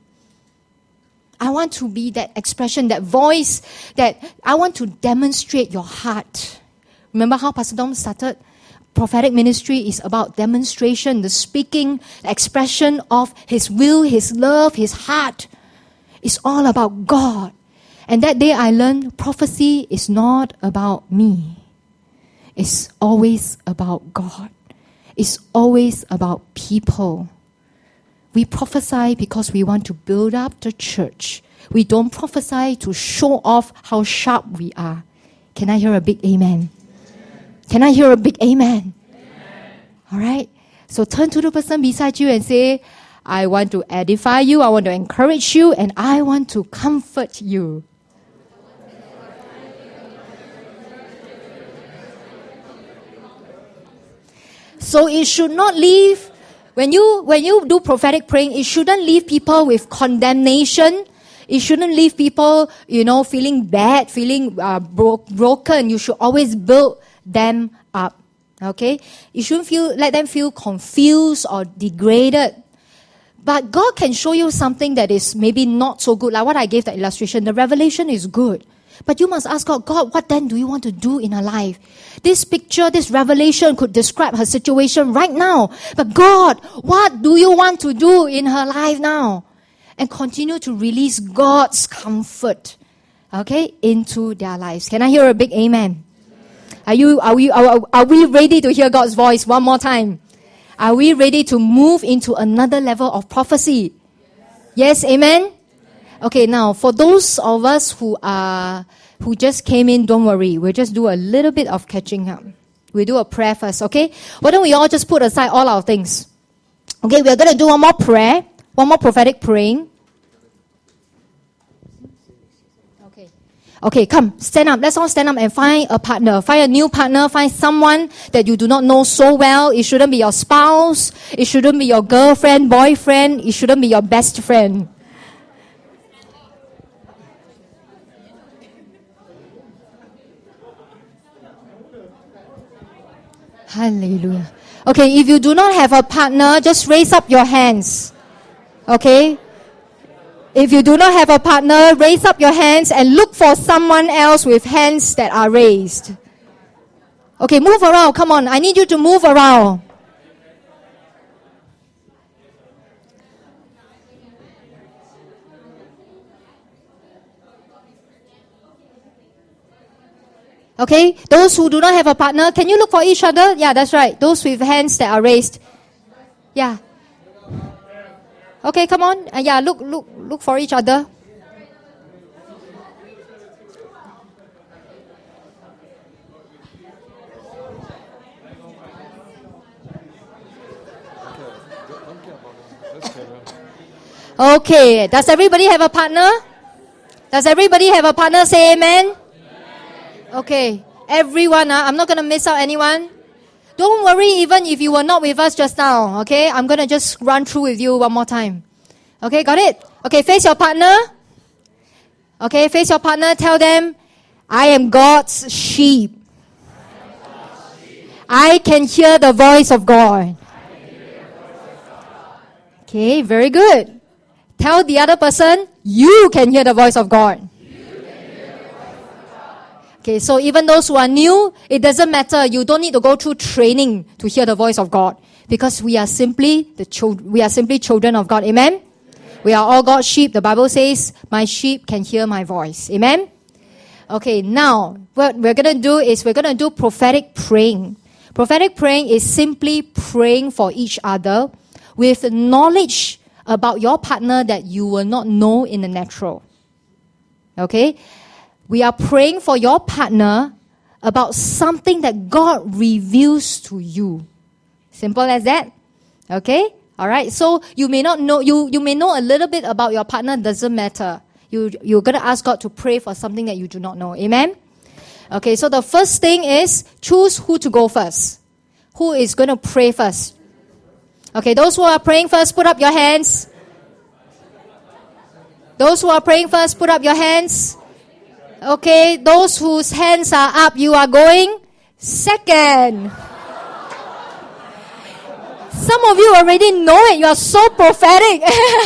I want to be that expression, that voice, that I want to demonstrate your heart. Remember how Pastor Dom started? Prophetic ministry is about demonstration, the speaking, the expression of his will, his love, his heart. It's all about God. And that day I learned prophecy is not about me. It's always about God. It's always about people. We prophesy because we want to build up the church. We don't prophesy to show off how sharp we are. Can I hear a big amen? Amen. Can I hear a big amen? Amen. All right. So turn to the person beside you and say, I want to edify you, I want to encourage you, and I want to comfort you. So it should not leave, when you when you do prophetic praying, it shouldn't leave people with condemnation. It shouldn't leave people, you know, feeling bad, feeling uh, bro- broken. You should always build them up. Okay? You shouldn't feel let them feel confused or degraded. But God can show you something that is maybe not so good. Like what I gave the illustration, the revelation is good. But you must ask God, God, what then do you want to do in her life? This picture, this revelation could describe her situation right now. But God, what do you want to do in her life now? And continue to release God's comfort, okay, into their lives. Can I hear a big amen? Are you, are we, are, are we ready to hear God's voice one more time? Are we ready to move into another level of prophecy? Yes, amen? Okay, now, for those of us who are, who just came in, don't worry. We'll just do a little bit of catching up. We'll do a prayer first, okay? Why don't we all just put aside all our things? Okay, we're going to do one more prayer, one more prophetic praying. Okay. Okay, come, stand up. Let's all stand up and find a partner. Find a new partner. Find someone that you do not know so well. It shouldn't be your spouse. It shouldn't be your girlfriend, boyfriend. It shouldn't be your best friend. Hallelujah. Okay, if you do not have a partner, just raise up your hands. Okay? If you do not have a partner, raise up your hands and look for someone else with hands that are raised. Okay, move around. Come on. I need you to move around. Okay, those who do not have a partner, can you look for each other? Yeah, that's right. Those with hands that are raised. Yeah. Okay, come on. Uh, yeah, look, look, look for each other. Okay, does everybody have a partner? Does everybody have a partner? Say amen. Okay, everyone, uh, I'm not going to miss out anyone. Don't worry even if you were not with us just now, okay? I'm going to just run through with you one more time. Okay, got it? Okay, face your partner. Okay, face your partner. Tell them, I am God's sheep. I can hear the voice of God. Okay, very good. Tell the other person, you can hear the voice of God. Okay, so even those who are new, it doesn't matter. You don't need to go through training to hear the voice of God, because we are simply the children. We are simply children of God. Amen. We are all God's sheep. The Bible says, "My sheep can hear my voice." Amen. Okay, now what we're gonna do is we're gonna do prophetic praying. Prophetic praying is simply praying for each other with knowledge about your partner that you will not know in the natural. Okay. We are praying for your partner about something that God reveals to you. Simple as that. Okay? Alright, so you may not know, you, you may know a little bit about your partner, doesn't matter. You, you're going to ask God to pray for something that you do not know. Amen? Okay, so the first thing is choose who to go first. Who is going to pray first? Okay, those who are praying first, put up your hands. Those who are praying first, put up your hands. Okay, those whose hands are up, you are going second. Some of you already know it. You are so prophetic.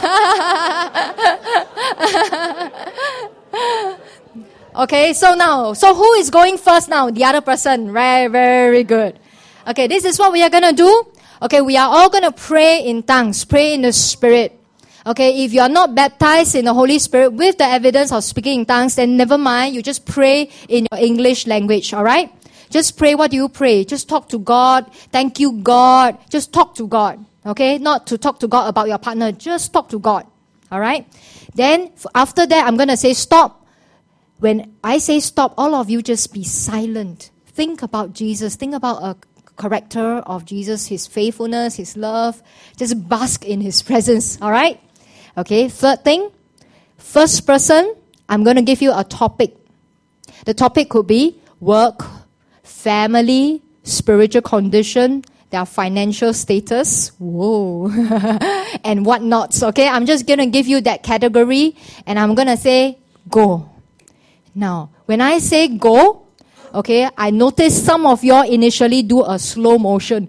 Okay, so now, so who is going first now? The other person. Right, very good. Okay, this is what we are going to do. Okay, we are all going to pray in tongues, pray in the Spirit. Okay, if you are not baptized in the Holy Spirit with the evidence of speaking in tongues, then never mind. You just pray in your English language, alright? Just pray. What do you pray? Just talk to God. Thank you, God. Just talk to God, okay? Not to talk to God about your partner. Just talk to God, alright? Then, after that, I'm going to say stop. When I say stop, all of you just be silent. Think about Jesus. Think about a character of Jesus, His faithfulness, His love. Just bask in His presence, alright? Okay, third thing, first person, I'm going to give you a topic. The topic could be work, family, spiritual condition, their financial status, whoa, and whatnots, okay? I'm just going to give you that category, and I'm going to say, go. Now, when I say go, okay, I notice some of you initially do a slow motion.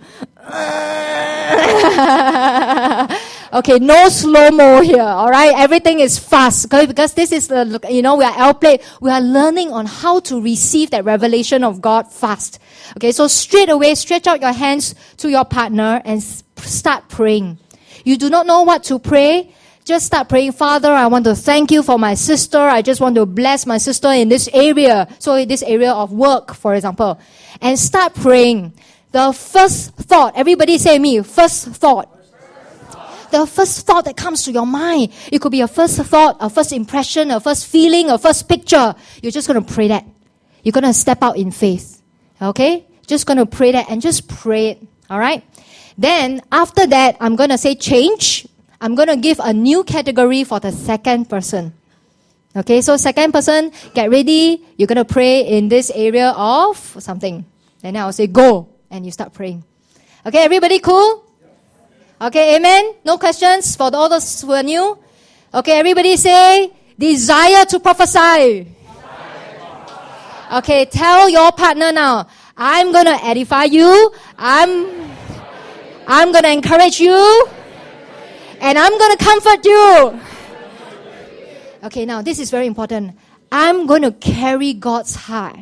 Okay, no slow-mo here, alright? Everything is fast, okay? Because this is, the, you know, we are L-plate. We are learning on how to receive that revelation of God fast. Okay, so straight away, stretch out your hands to your partner and start praying. You do not know what to pray? Just start praying. Father, I want to thank you for my sister. I just want to bless my sister in this area. So in this area of work, for example. And start praying. The first thought, everybody say me, first thought. The first thought that comes to your mind. It could be a first thought, a first impression, a first feeling, a first picture. You're just going to pray that. You're going to step out in faith. Okay? Just going to pray that and just pray it. Alright? Then, after that, I'm going to say change. I'm going to give a new category for the second person. Okay, so second person, get ready. You're going to pray in this area of something. And then I'll say, go. And you start praying. Okay, everybody cool? Okay, amen? No questions for all those who are new? Okay, everybody say, desire to prophesy. Okay, tell your partner now, I'm going to edify you. I'm, I'm going to encourage you. And I'm going to comfort you. Okay, now this is very important. I'm going to carry God's heart.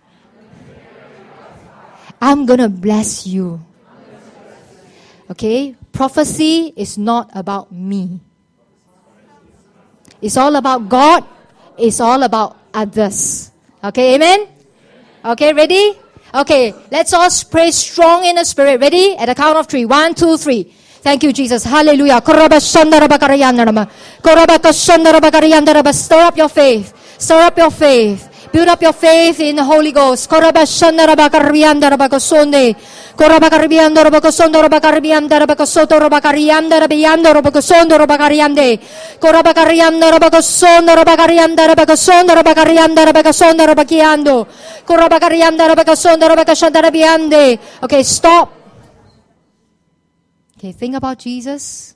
I'm going to bless you. Okay, prophecy is not about me. It's all about God. It's all about others. Okay, amen? Okay, ready? Okay, let's all pray strong in the spirit. Ready? At the count of three. One, two, three. Thank you, Jesus. Hallelujah. Stir up your faith. Stir up your faith. Build up your faith in the Holy Ghost. Korabakaribiando Robocosondo Robacaribianda Robocosoto Robacarianda Rabiando Robocosondo Robacariande Korabakarianda Robocosondo Robacarianda Robocosondo Robacarianda Robocosondo Robaciando Korabakarianda Robocosondo Robacashanda Rabiande. Okay, stop. Okay, think about Jesus.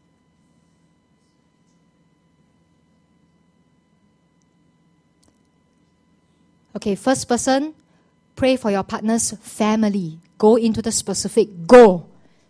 Okay, first person, pray for your partner's family. Go into the specific. Go.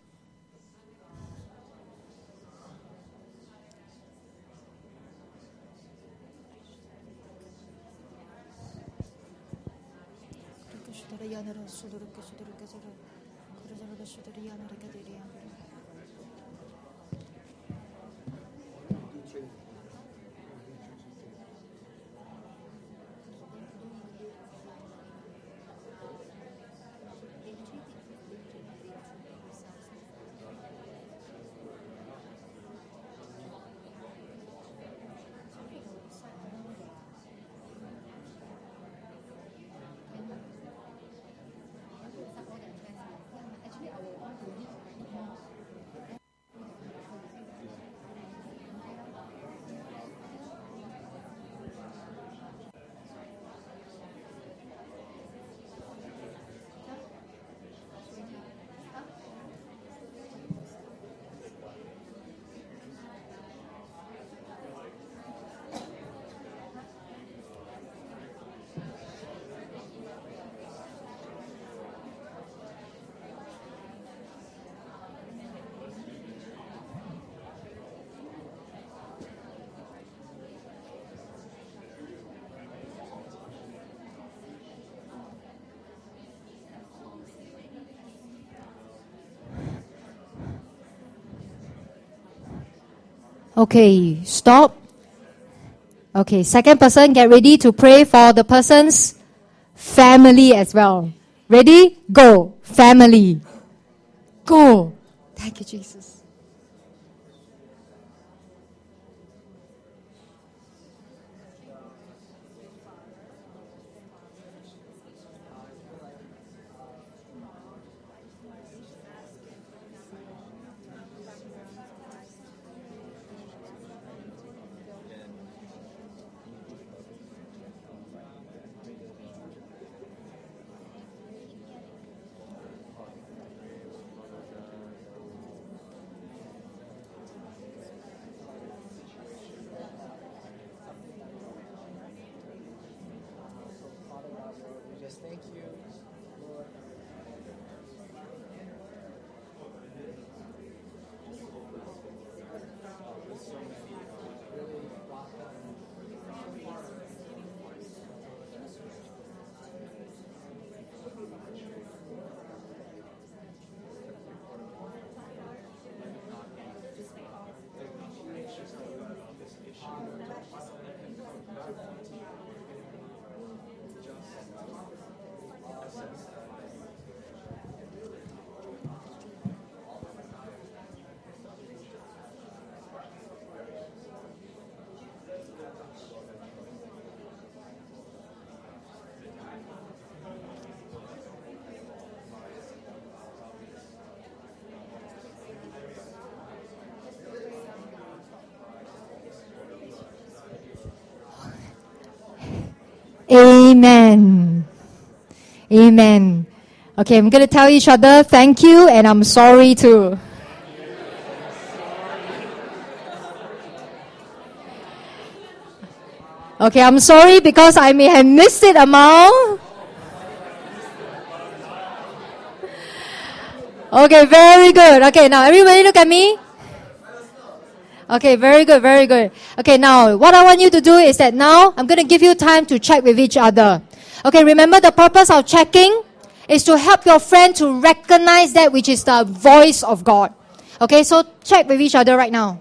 Okay, stop. Okay, second person, get ready to pray for the person's family as well. Ready? Go. Family. Go. Thank you, Jesus. Amen. Amen. Okay, I'm going to tell each other thank you and I'm sorry too. Okay, I'm sorry because I may have missed it, Amal. Okay, very good. Okay, now everybody look at me. Okay, very good, very good. Okay, now what I want you to do is that now I'm going to give you time to check with each other. Okay, remember the purpose of checking is to help your friend to recognize that which is the voice of God. Okay, so check with each other right now.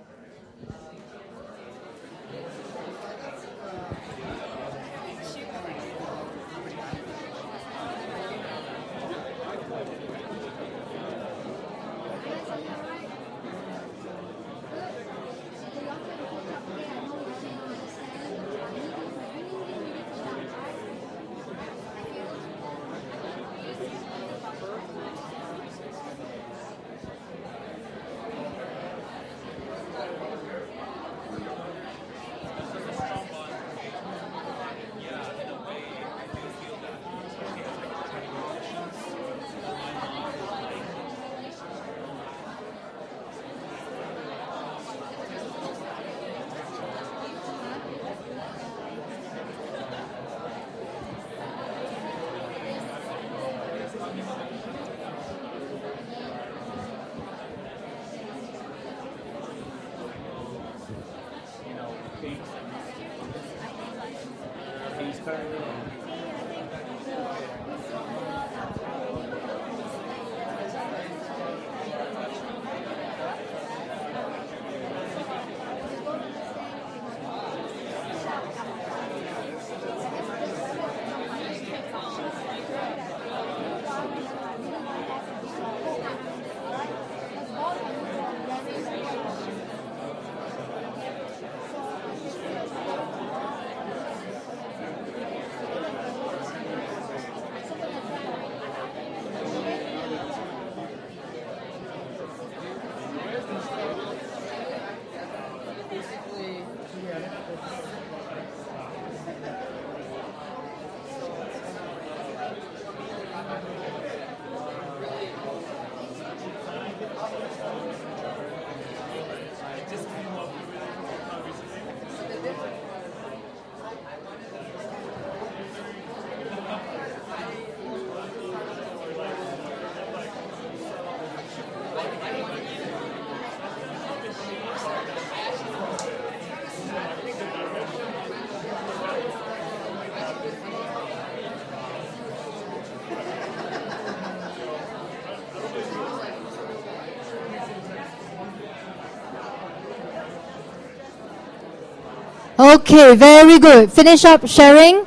Okay, very good. Finish up sharing.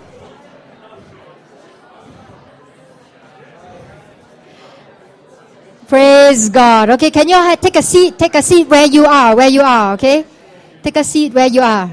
Praise God. Okay, can you ha- take a seat? Take a seat where you are, where you are, okay? Take a seat where you are.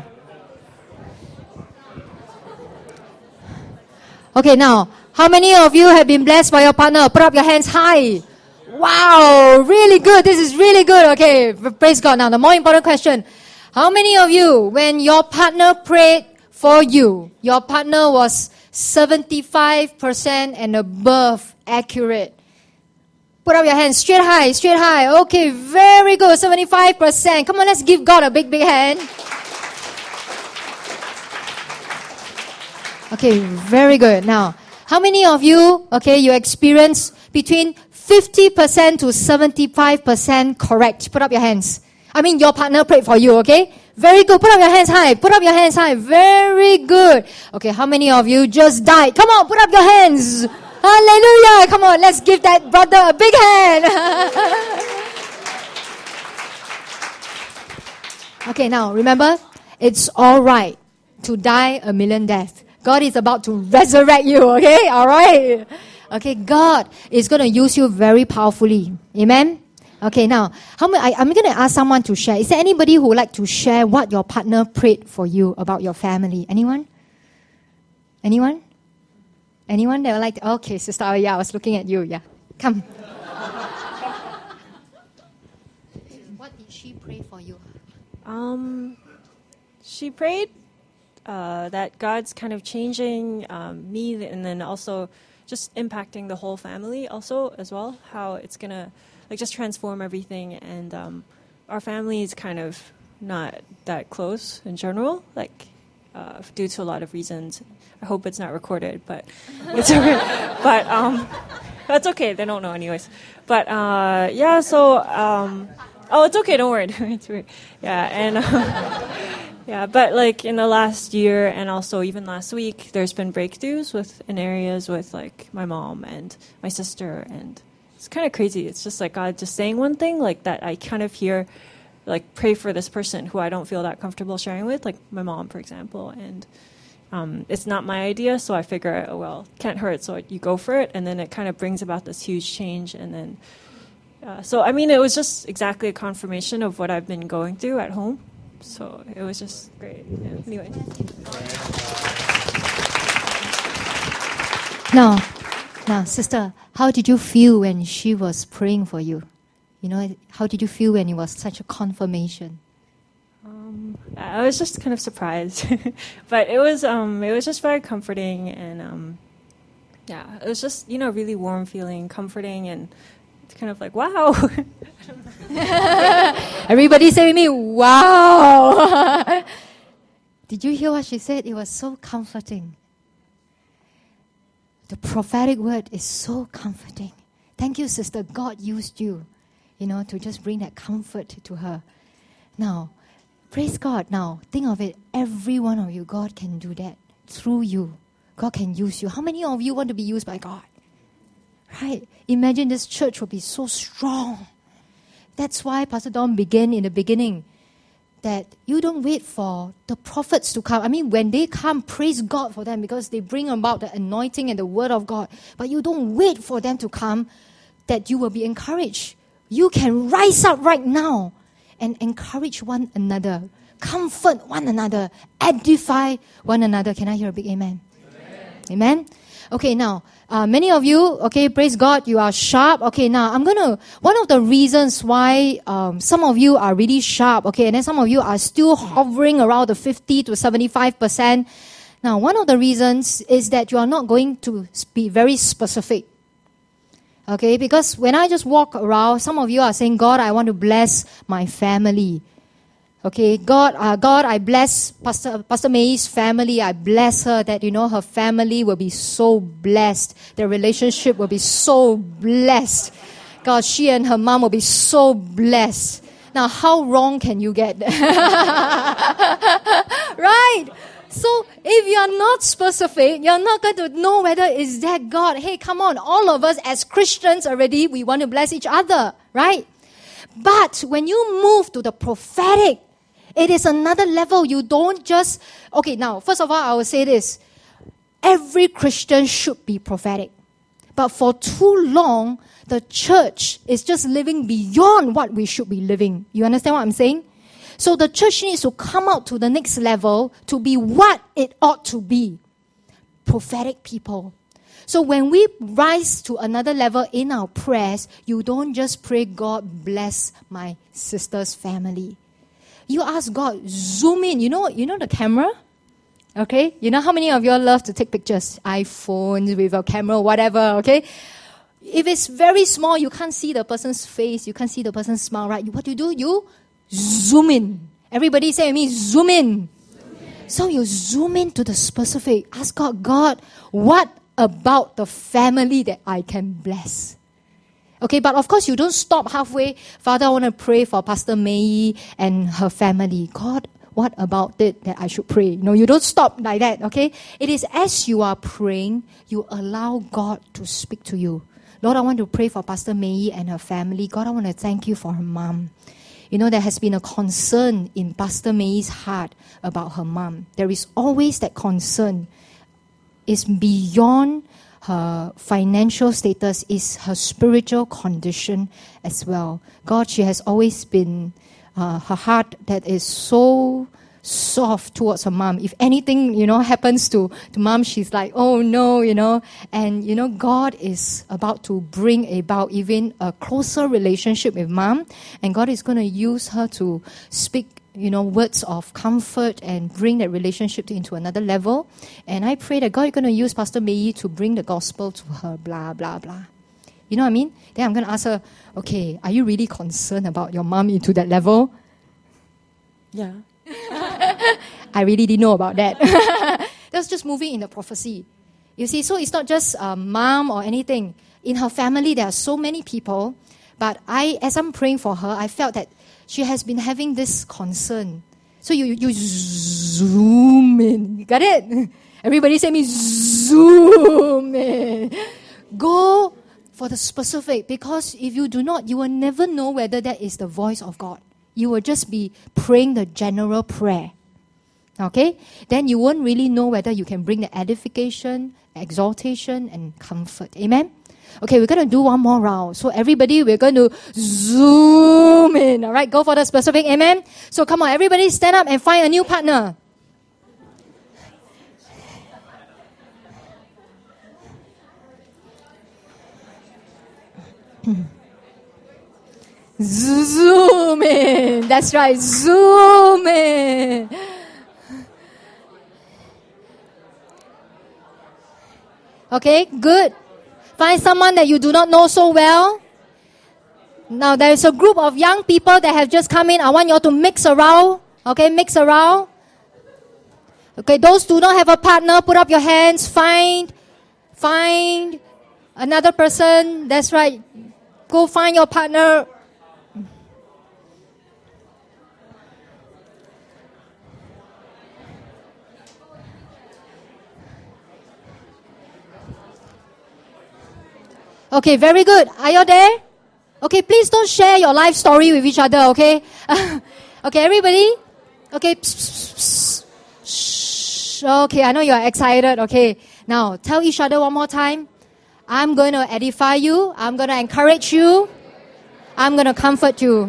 Okay, now, how many of you have been blessed by your partner? Put up your hands high. Wow, really good. This is really good. Okay, praise God. Now, the more important question. How many of you, when your partner prayed for you, your partner was seventy-five percent and above accurate? Put up your hands straight high, straight high. Okay, very good. seventy-five percent. Come on, let's give God a big, big hand. Okay, very good. Now, how many of you, okay, you experience between fifty percent to seventy-five percent correct? Put up your hands. I mean, your partner prayed for you, okay? Very good. Put up your hands high. Put up your hands high. Very good. Okay, how many of you just died? Come on, put up your hands. Hallelujah. Come on, let's give that brother a big hand. Okay, now, remember, it's all right to die a million deaths. God is about to resurrect you, okay? All right? Okay, God is going to use you very powerfully. Amen? Okay, now, how many, I, I'm going to ask someone to share. Is there anybody who would like to share what your partner prayed for you about your family? Anyone? Anyone? Anyone that would like to? Okay, Sister, oh, yeah, I was looking at you. Yeah, come. What did she pray for you? Um, she prayed uh, that God's kind of changing um, me, and then also just impacting the whole family also as well, how it's going to like just transform everything. And um, our family is kind of not that close in general, like uh, due to a lot of reasons. I hope it's not recorded, but it's okay. But um, that's okay. They don't know anyways. But uh, yeah, so um, oh, it's okay. Don't worry. It's weird. Yeah, and um, yeah, but like in the last year and also even last week, there's been breakthroughs with in areas with like my mom and my sister, and it's kind of crazy. It's just like God just saying one thing like that. I kind of hear like pray for this person who I don't feel that comfortable sharing with, like my mom, for example, and. Um, it's not my idea, so I figure, oh, well, can't hurt, so you go for it, and then it kind of brings about this huge change, and then, uh, so, I mean, it was just exactly a confirmation of what I've been going through at home, so it was just great. Yeah. Anyway. Now, now, sister, how did you feel when she was praying for you? You know, how did you feel when it was such a confirmation? Um, I was just kind of surprised, but it was um, it was just very comforting, and um, yeah, it was just, you know, really warm feeling, comforting, and it's kind of like, wow. Everybody say with me, wow. Did you hear what she said? It was so comforting. The prophetic word is so comforting. Thank you, sister. God used you, you know, to just bring that comfort to her. Now, praise God. Now, think of it. Every one of you, God can do that through you. God can use you. How many of you want to be used by God? Right? Imagine this church will be so strong. That's why Pastor Don began in the beginning that you don't wait for the prophets to come. I mean, when they come, praise God for them because they bring about the anointing and the word of God. But you don't wait for them to come that you will be encouraged. You can rise up right now and encourage one another, comfort one another, edify one another. Can I hear a big amen? Amen? Amen? Okay, now, uh, many of you, okay, praise God, you are sharp. Okay, now, I'm going to, one of the reasons why um, some of you are really sharp, okay, and then some of you are still hovering around the fifty to seventy-five percent. Now, one of the reasons is that you are not going to be very specific. Okay, because when I just walk around, some of you are saying, God, I want to bless my family. Okay, God, uh, God, I bless Pastor, Pastor May's family. I bless her that, you know, her family will be so blessed. Their relationship will be so blessed. God, she and her mom will be so blessed. Now, how wrong can you get? Right? So if you are not specific, you're not going to know whether is that God. Hey, come on, all of us as Christians already, we want to bless each other, right? But when you move to the prophetic, it is another level. You don't just, okay, now, first of all, I will say this. Every Christian should be prophetic. But for too long, the church is just living beyond what we should be living. You understand what I'm saying? So the church needs to come out to the next level to be what it ought to be. Prophetic people. So when we rise to another level in our prayers, you don't just pray, God bless my sister's family. You ask God, zoom in. You know, you know the camera? Okay? You know how many of you all love to take pictures? iPhones with a camera, whatever, okay? If it's very small, you can't see the person's face, you can't see the person's smile, right? What do you do? You zoom in. Everybody say with me, zoom in. Zoom in. So you zoom in to the specific. Ask God, God, what about the family that I can bless? Okay, but of course you don't stop halfway. Father, I want to pray for Pastor May and her family. God, what about it that I should pray? No, you don't stop like that, okay? It is as you are praying, you allow God to speak to you. Lord, I want to pray for Pastor May and her family. God, I want to thank you for her mom. You know, there has been a concern in Pastor May's heart about her mom. There is always that concern. It's beyond her financial status, is her spiritual condition as well. God, she has always been, uh, her heart that is so soft towards her mom. If anything, you know, happens to, to mom, she's like, oh no, you know. And, you know, God is about to bring about even a closer relationship with mom. And God is going to use her to speak you know, words of comfort and bring that relationship to, into another level. And I pray that God, you're going to use Pastor Mei to bring the gospel to her, blah, blah, blah. You know what I mean? Then I'm going to ask her, okay, are you really concerned about your mom into that level? Yeah. I really didn't know about that. That's just moving in the prophecy. You see, so it's not just um, mom or anything. In her family, there are so many people. But I, as I'm praying for her, I felt that she has been having this concern. So you you zoom in. You got it? Everybody say me, zoom in. Go for the specific. Because if you do not, you will never know whether that is the voice of God. You will just be praying the general prayer. Okay? Then you won't really know whether you can bring the edification, exaltation, and comfort. Amen? Okay, we're going to do one more round. So everybody, we're going to zoom in. All right, go for the specific. Amen? So come on, everybody stand up and find a new partner. Zoom in. That's right, zoom in. Okay, good. Find someone that you do not know so well. Now, there is a group of young people that have just come in. I want you all to mix around. Okay, mix around. Okay, those who do not have a partner, put up your hands. Find, find another person. That's right. Go find your partner. Okay, very good. Are you there? Okay, please don't share your life story with each other, okay? Okay, everybody? Okay. Psst, psst, psst. Shh. Okay, I know you are excited. Okay, now tell each other one more time. I'm going to edify you. I'm going to encourage you. I'm going to comfort you.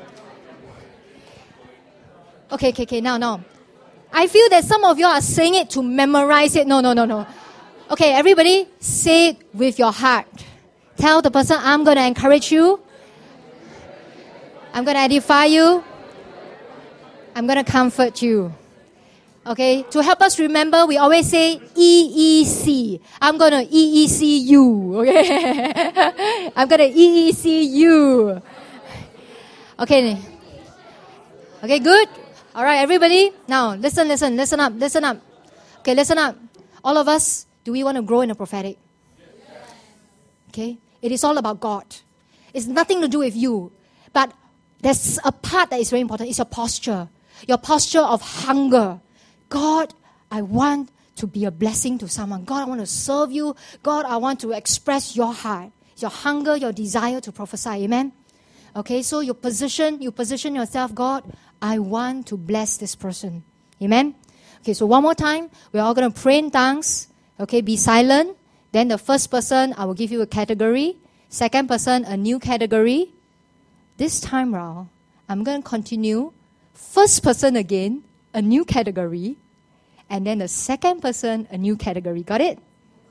Okay, okay, okay, now, now. I feel that some of you are saying it to memorize it. No, no, no, no. Okay, everybody, say it with your heart. Tell the person, I'm going to encourage you. I'm going to edify you. I'm going to comfort you. Okay, to help us remember, we always say E E C. I'm going to E E C you. Okay, I'm going to E E C you. Okay, okay, good. All right, everybody. Now, listen, listen, listen up, listen up. Okay, listen up. All of us, do we want to grow in the prophetic? Okay, it is all about God. It's nothing to do with you. But there's a part that is very important. It's your posture. Your posture of hunger. God, I want to be a blessing to someone. God, I want to serve you. God, I want to express your heart, your hunger, your desire to prophesy. Amen? Okay, so you position, you position yourself, God, I want to bless this person. Amen? Okay, so one more time. We're all going to pray in tongues. Okay, be silent. Then the first person, I will give you a category. Second person, a new category. This time round, I'm going to continue. First person again, a new category. And then the second person, a new category. Got it?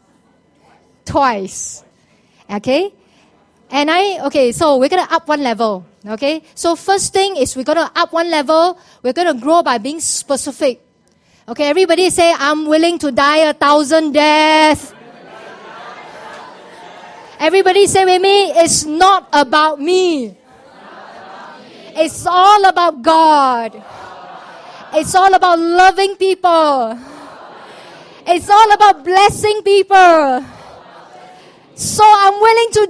Twice. Okay? And I, okay, so we're going to up one level. Okay? So first thing is we're going to up one level. We're going to grow by being specific. Okay, everybody say, I'm willing to die a thousand deaths. Everybody say with me, it's not about me. It's all about God. It's all about loving people. It's all about blessing people. So I'm willing to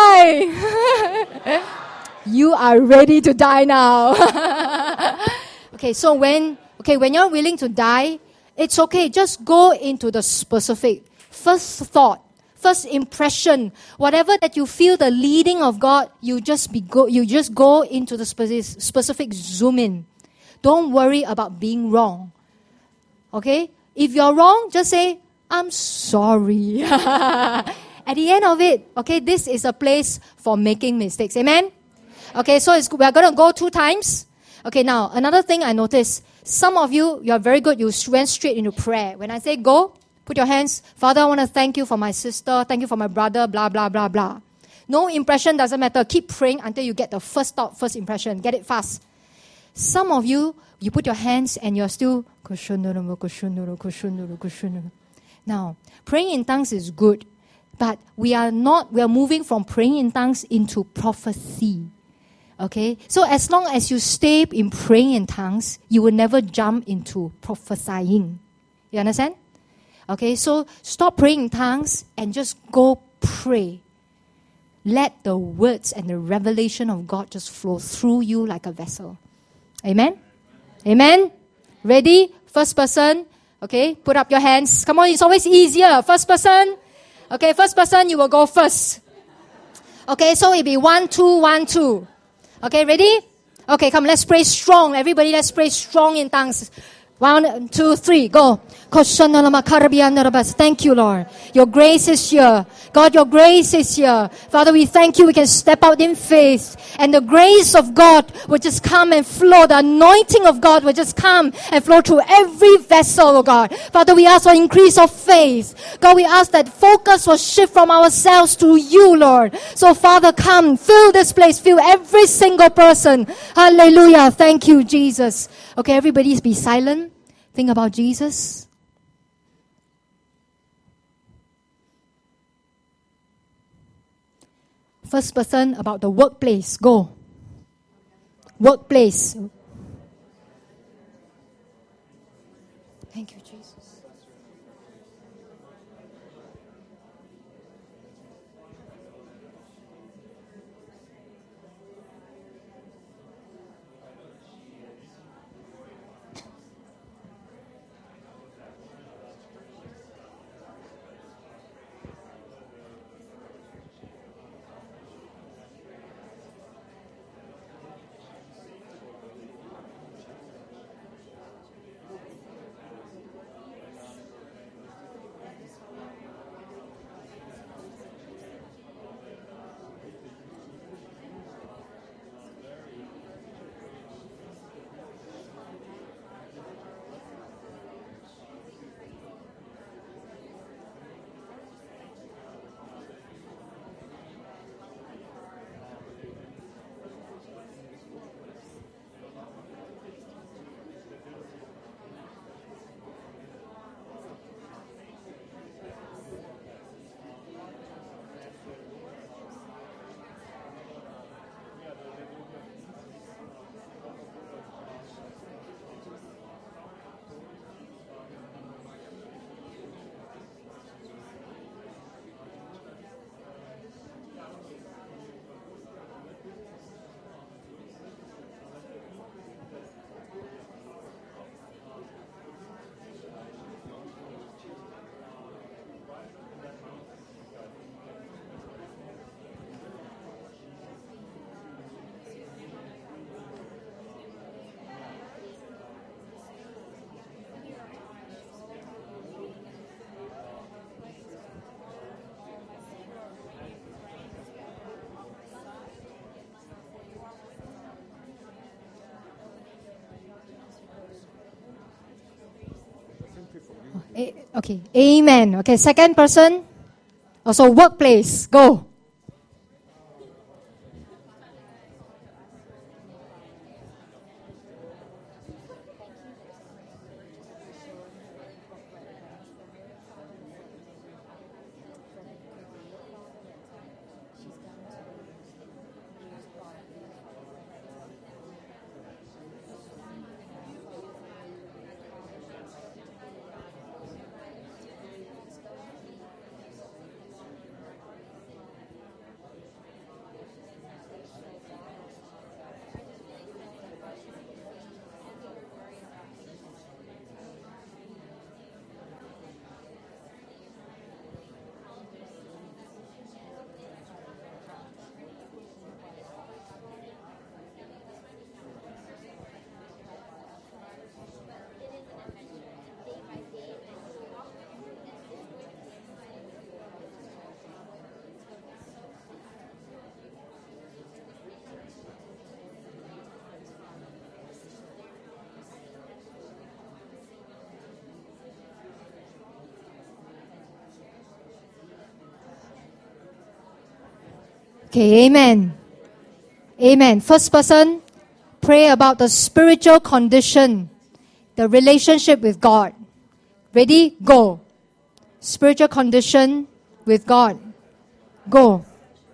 die. You are ready to die now. Okay, so when okay, when you're willing to die, it's okay. Just go into the specific. First thought, first impression, whatever that you feel the leading of God, you just be go. You just go into the specific, specific zoom in. Don't worry about being wrong. Okay? If you're wrong, just say, I'm sorry. At the end of it, okay, this is a place for making mistakes. Amen? Okay, so it's, we're going to go two times. Okay, now, another thing I noticed, some of you, you're very good, you went straight into prayer. When I say go, put your hands, Father, I want to thank you for my sister, thank you for my brother, blah, blah, blah, blah. No impression doesn't matter. Keep praying until you get the first thought, first impression. Get it fast. Some of you, you put your hands and you're still kushunuru, kushunuru, kushunuru, kushunuru. Now, praying in tongues is good, but we are not, we are moving from praying in tongues into prophecy. Okay? So as long as you stay in praying in tongues, you will never jump into prophesying. You understand? Okay, so stop praying in tongues and just go pray. Let the words and the revelation of God just flow through you like a vessel. Amen? Amen? Ready? First person. Okay, put up your hands. Come on, it's always easier. First person. Okay, first person, you will go first. Okay, so it'll be one, two, one, two. Okay, ready? Okay, come, let's pray strong. Everybody, let's pray strong in tongues. One, two, three, go. Thank you, Lord. Your grace is here. God, your grace is here. Father, we thank you. We can step out in faith. And the grace of God will just come and flow. The anointing of God will just come and flow through every vessel, oh God. Father, we ask for increase of faith. God, we ask that focus will shift from ourselves to you, Lord. So, Father, come. Fill this place. Fill every single person. Hallelujah. Thank you, Jesus. Okay, everybody be silent. Think about Jesus. First person about the workplace. Go. Workplace. Thank you, Jesus. Okay, amen. Okay, second person. Also workplace. Go. Okay, amen. Amen. First person, pray about the spiritual condition, the relationship with God. Ready? Go. Spiritual condition with God. Go.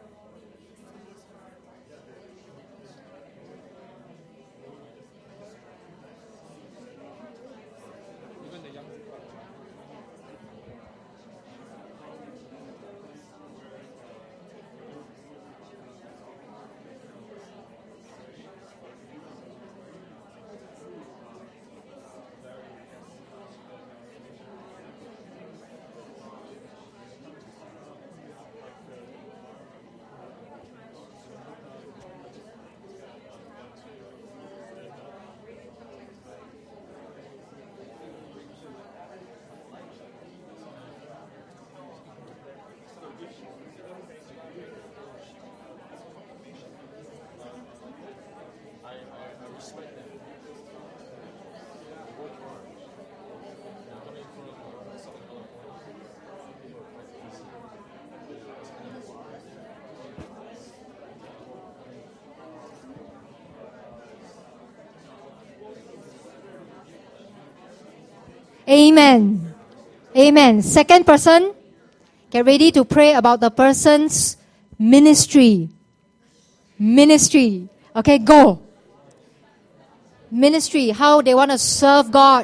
Amen. Amen. Second person, get ready to pray about the person's ministry. Ministry. Okay, go. Ministry, how they want to serve God.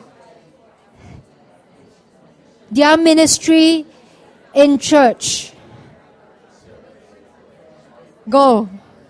Their ministry in church. Go.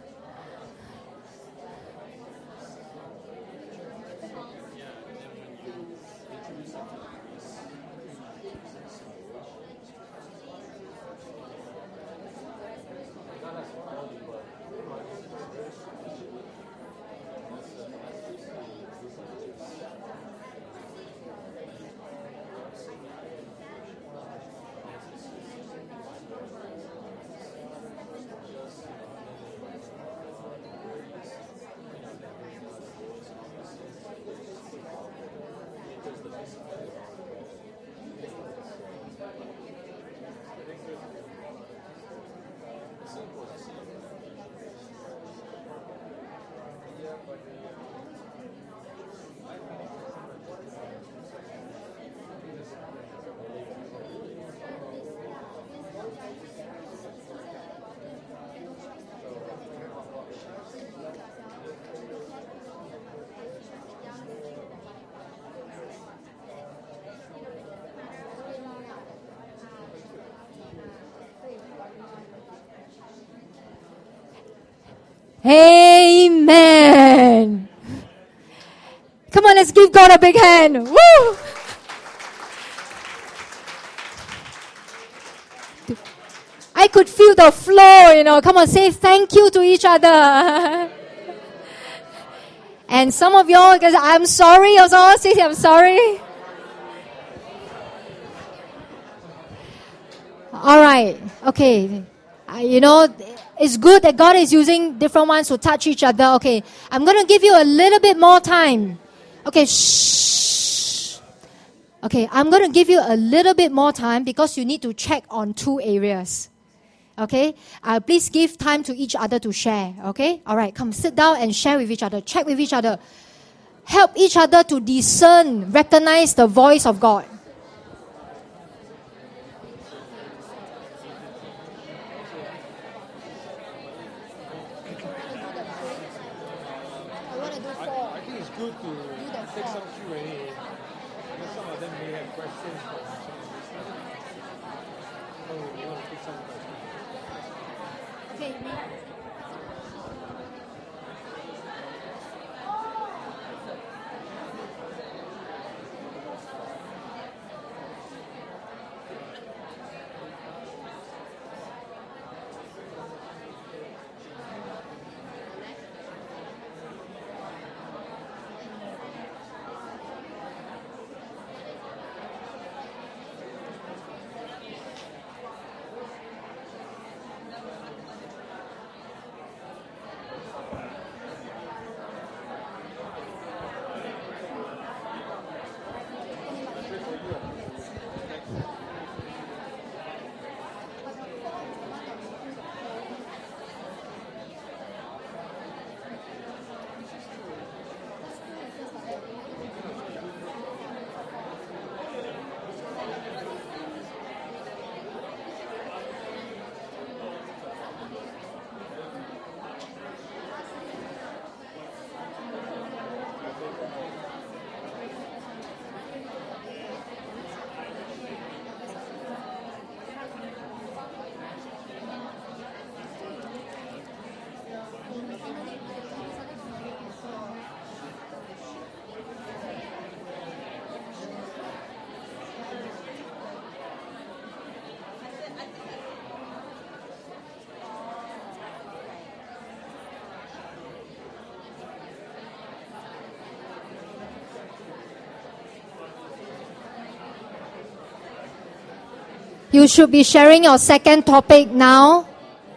Amen. Come on, let's give God a big hand. Woo! I could feel the flow, you know. Come on, say thank you to each other. And some of y'all, guys, I'm sorry. Also, say I'm sorry. All right. Okay. Uh, you know, it's good that God is using different ones to touch each other. Okay. I'm going to give you a little bit more time. Okay. Shh. Okay. I'm going to give you a little bit more time because you need to check on two areas. Okay. Uh, please give time to each other to share. Okay. All right. Come sit down and share with each other. Check with each other. Help each other to discern, recognize the voice of God. You should be sharing your second topic now.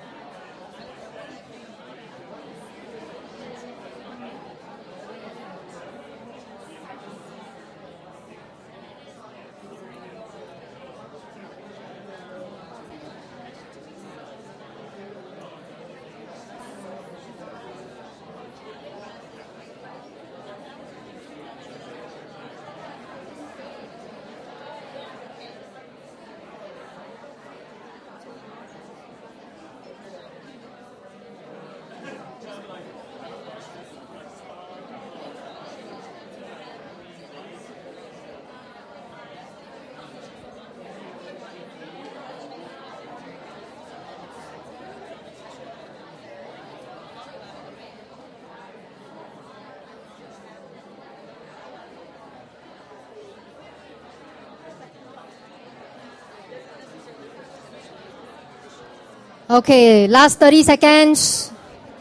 Okay, last thirty seconds.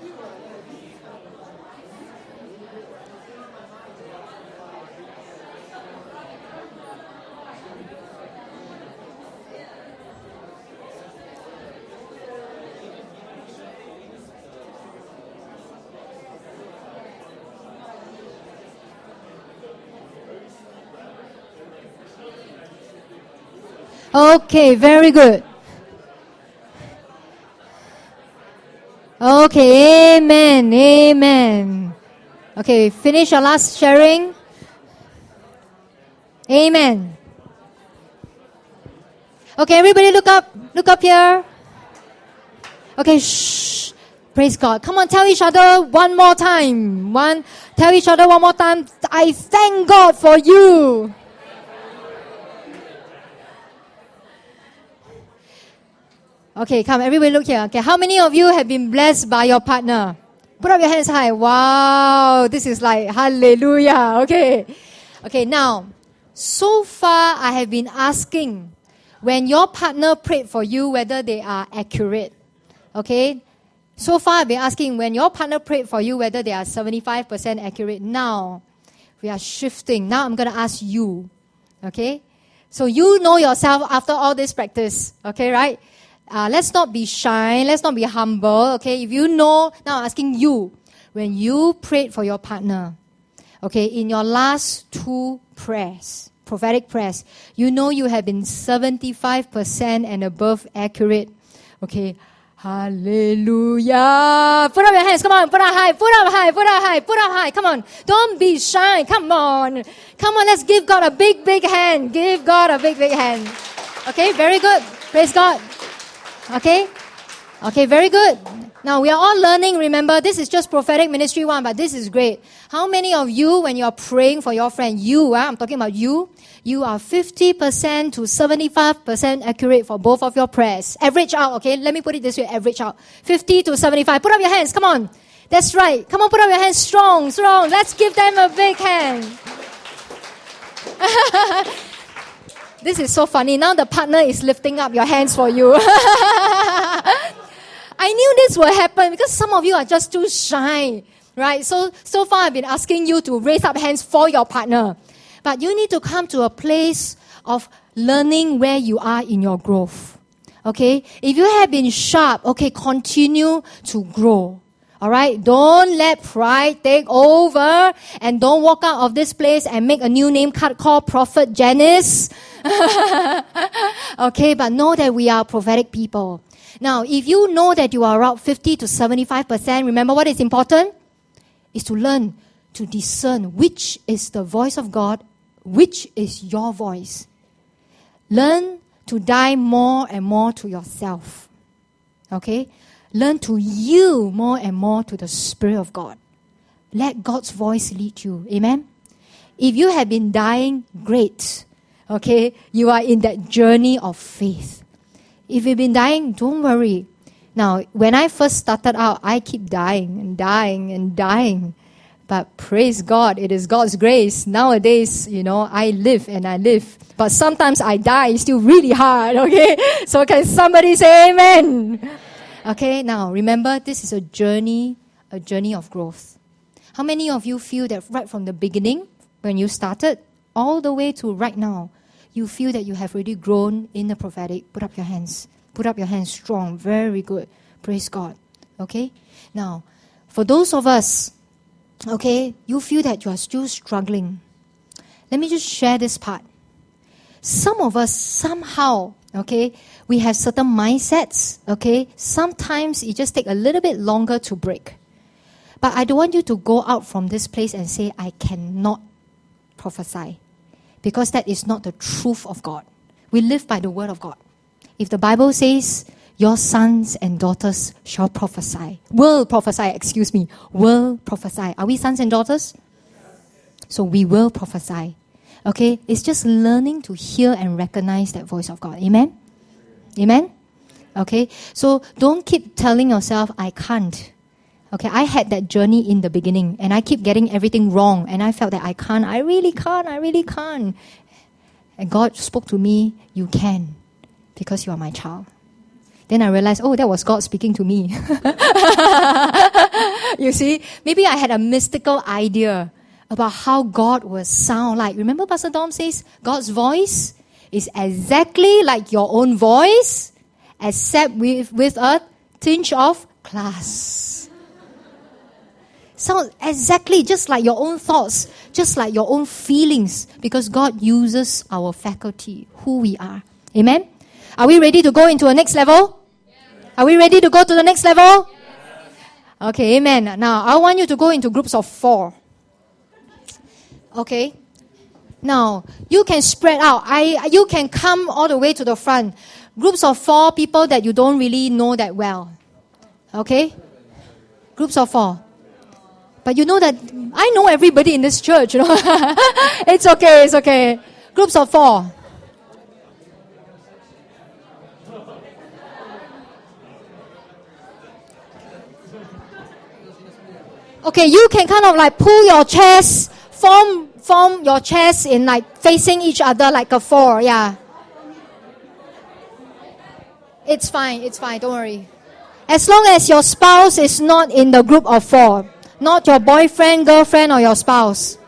Okay, very good. Okay, amen, amen. Okay, finish your last sharing. Amen. Okay, everybody look up, look up here. Okay, shh. Praise God. Come on, tell each other one more time. One, tell each other one more time. I thank God for you. Okay, come, everybody look here. Okay, how many of you have been blessed by your partner? Put up your hands high. Wow, this is like hallelujah. Okay. Okay, now, so far I have been asking when your partner prayed for you whether they are accurate. Okay? So far I've been asking when your partner prayed for you whether they are seventy-five percent accurate. Now, we are shifting. Now I'm going to ask you. Okay? So you know yourself after all this practice. Okay, right? Uh, let's not be shy. Let's not be humble. Okay, if you know, now I'm asking you, when you prayed for your partner, okay, in your last two prayers, prophetic prayers, you know you have been seventy-five percent and above accurate. Okay, hallelujah. Put up your hands. Come on, put up high, put up high, put up high, put up high. Come on, don't be shy. Come on. Come on, let's give God a big, big hand. Give God a big, big hand. Okay, very good. Praise God. Okay? Okay, very good. Now, we are all learning. Remember, this is just prophetic ministry one, but this is great. How many of you, when you're praying for your friend, you, uh, I'm talking about you, you are fifty percent to seventy-five percent accurate for both of your prayers? Average out, okay? Let me put it this way, average out. fifty to seventy-five. Put up your hands, come on. That's right. Come on, put up your hands strong, strong. Let's give them a big hand. This is so funny. Now the partner is lifting up your hands for you. I knew this would happen because some of you are just too shy, right? So, so far I've been asking you to raise up hands for your partner. But you need to come to a place of learning where you are in your growth. Okay? If you have been sharp, okay, continue to grow. Alright? Don't let pride take over and don't walk out of this place and make a new name card called Prophet Janice. Okay, but know that we are prophetic people. Now, if you know that you are around fifty to seventy-five percent, remember what is important? Is to learn to discern which is the voice of God, which is your voice. Learn to die more and more to yourself. Okay? Learn to yield more and more to the Spirit of God. Let God's voice lead you. Amen? If you have been dying, great. Okay? You are in that journey of faith. If you've been dying, don't worry. Now, when I first started out, I keep dying and dying and dying. But praise God, it is God's grace. Nowadays, you know, I live and I live. But sometimes I die still really hard, okay? So can somebody say amen? Okay, now remember, this is a journey, a journey of growth. How many of you feel that right from the beginning, when you started, all the way to right now, you feel that you have already grown in the prophetic, put up your hands. Put up your hands strong. Very good. Praise God. Okay? Now, for those of us, okay, you feel that you are still struggling. Let me just share this part. Some of us, somehow, okay, we have certain mindsets, okay? Sometimes it just takes a little bit longer to break. But I don't want you to go out from this place and say, I cannot prophesy. Because that is not the truth of God. We live by the word of God. If the Bible says, your sons and daughters shall prophesy. Will prophesy, excuse me. Will prophesy. Are we sons and daughters? So we will prophesy. Okay? It's just learning to hear and recognize that voice of God. Amen? Amen? Okay? So don't keep telling yourself, I can't. Okay, I had that journey in the beginning and I keep getting everything wrong and I felt that I can't, I really can't, I really can't. And God spoke to me, you can, because you are my child. Then I realized, oh, that was God speaking to me. You see, maybe I had a mystical idea about how God will sound like. Remember Pastor Dom says, God's voice is exactly like your own voice, except with, with a tinge of class. Sounds exactly just like your own thoughts, just like your own feelings, because God uses our faculty, who we are. Amen? Are we ready to go into a next level? Yes. Are we ready to go to the next level? Yes. Okay, amen. Now, I want you to go into groups of four. Okay? Now, you can spread out. I, you can come all the way to the front. Groups of four people that you don't really know that well. Okay? Groups of four. But you know that I know everybody in this church, you know. It's okay, it's okay. Groups of four. Okay, you can kind of like pull your chairs, form form your chairs in like facing each other like a four, yeah. It's fine, it's fine, don't worry. As long as your spouse is not in the group of four. Not your boyfriend, girlfriend, or your spouse.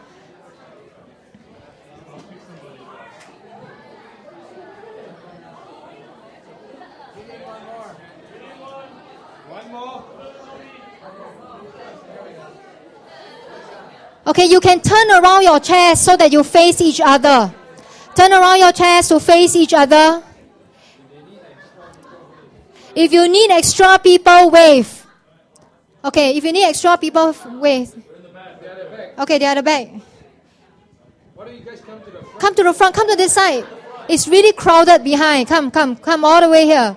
Okay, you can turn around your chairs so that you face each other. Turn around your chairs to face each other. If you need extra people, wave. Okay, if you need extra people, wait. Okay, they are the back. Why don't you guys come to the front? Come to the front, come to this side. It's really crowded behind. Come, come, come all the way here.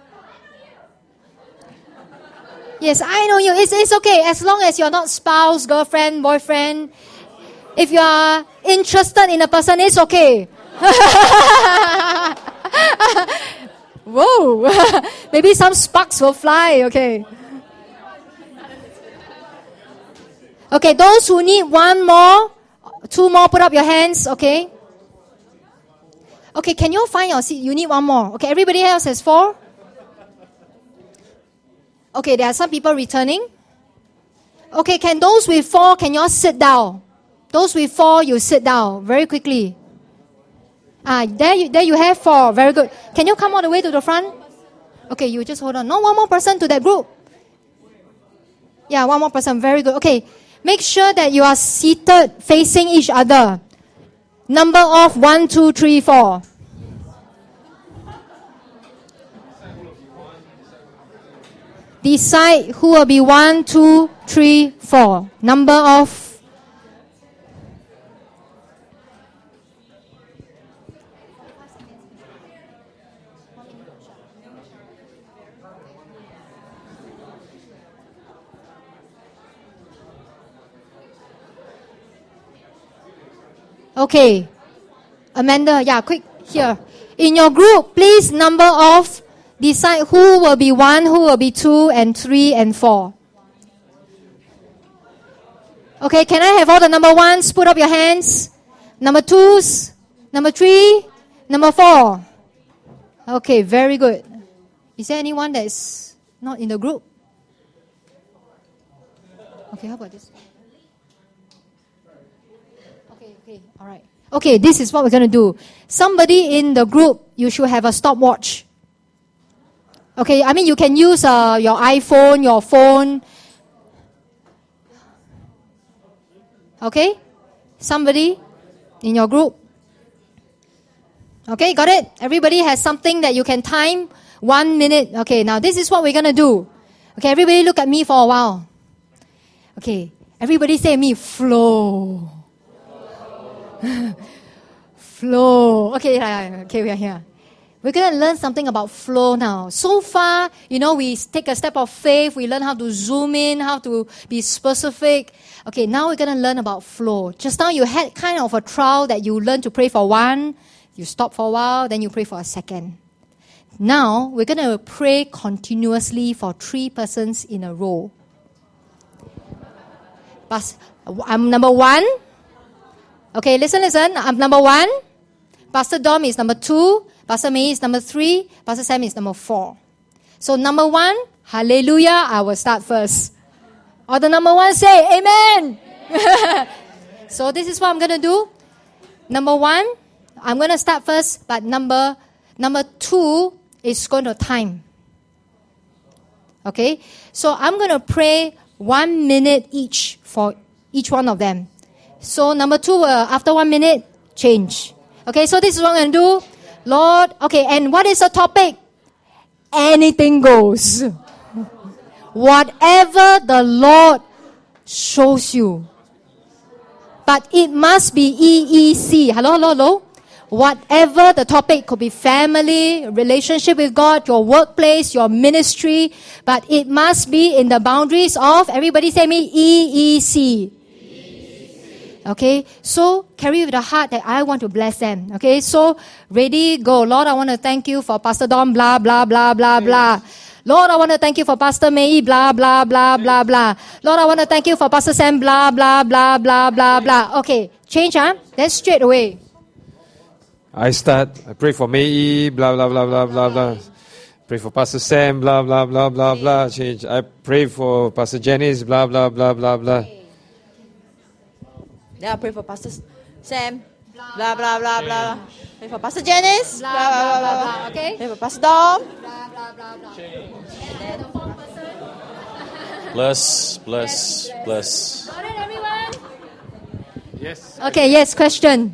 Yes, I know you. It's, it's okay. As long as you're not spouse, girlfriend, boyfriend. If you are interested in a person, it's okay. Whoa. Maybe some sparks will fly. Okay. Okay, those who need one more, two more, put up your hands, okay? Okay, can you find your seat? You need one more. Okay, everybody else has four? Okay, there are some people returning. Okay, can those with four, can you all sit down? Those with four, you sit down very quickly. Ah, there you, there you have four. Very good. Can you come all the way to the front? Okay, you just hold on. No, one more person to that group. Yeah, one more person. Very good. Okay. Make sure that you are seated facing each other. Number of one, two, three, four. Decide who will be one, two, three, four. Number of. Okay. Amanda, yeah, quick, here. In your group, please number of, decide who will be one, who will be two, and three, and four. Okay, can I have all the number ones? Put up your hands. Number twos, number three, number four. Okay, very good. Is there anyone that is not in the group? Okay, how about this? Okay, okay, all right. Okay, this is what we're going to do. Somebody in the group, you should have a stopwatch. Okay, I mean, you can use uh, your iPhone, your phone. Okay? Somebody in your group. Okay, got it? Everybody has something that you can time. One minute. Okay, now this is what we're going to do. Okay, everybody look at me for a while. Okay, everybody say me, flow. Flow. Okay, okay, we are here. We're going to learn something about flow now. So far, you know, we take a step of faith. We learn how to zoom in, how to be specific. Okay, now we're going to learn about flow. Just now you had kind of a trial that you learn to pray for one, you stop for a while, then you pray for a second. Now, we're going to pray continuously for three persons in a row. I'm number one. Okay, listen, listen. I'm number one. Pastor Dom is number two. Pastor May is number three. Pastor Sam is number four. So number one, hallelujah, I will start first. Or the number one say, amen. So this is what I'm going to do. Number one, I'm going to start first, but number number two is going to time. Okay? So I'm going to pray one minute each for each one of them. So number two, uh, after one minute, change. Okay, so this is what I'm going to do. Lord, okay, and what is the topic? Anything goes. Whatever the Lord shows you. But it must be E E C. Hello, hello, hello. Whatever the topic, could be family, relationship with God, your workplace, your ministry, but it must be in the boundaries of, everybody say me, E E C. Okay, so carry with the heart that I want to bless them. Okay, so ready, go. Lord, I want to thank you for Pastor Dom, blah, blah, blah, blah, blah. Lord, I want to thank you for Pastor May, blah, blah, blah, blah, blah. Lord, I want to thank you for Pastor Sam, blah, blah, blah, blah, blah, blah. Okay, change, huh? That's straight away. I start. I pray for May, blah, blah, blah, blah, blah, blah. Pray for Pastor Sam, blah, blah, blah, blah, blah. Change. I pray for Pastor Janice, blah, blah, blah, blah, blah. Then I pray for Pastor Sam, blah, blah, blah, blah. Pray for Pastor Janice, blah, blah, blah, blah. Okay? Pray for Pastor Dom. Blah, blah, blah, blah. And the fourth person. Bless, bless, bless. Got it, everyone? Yes. Okay, yes, question.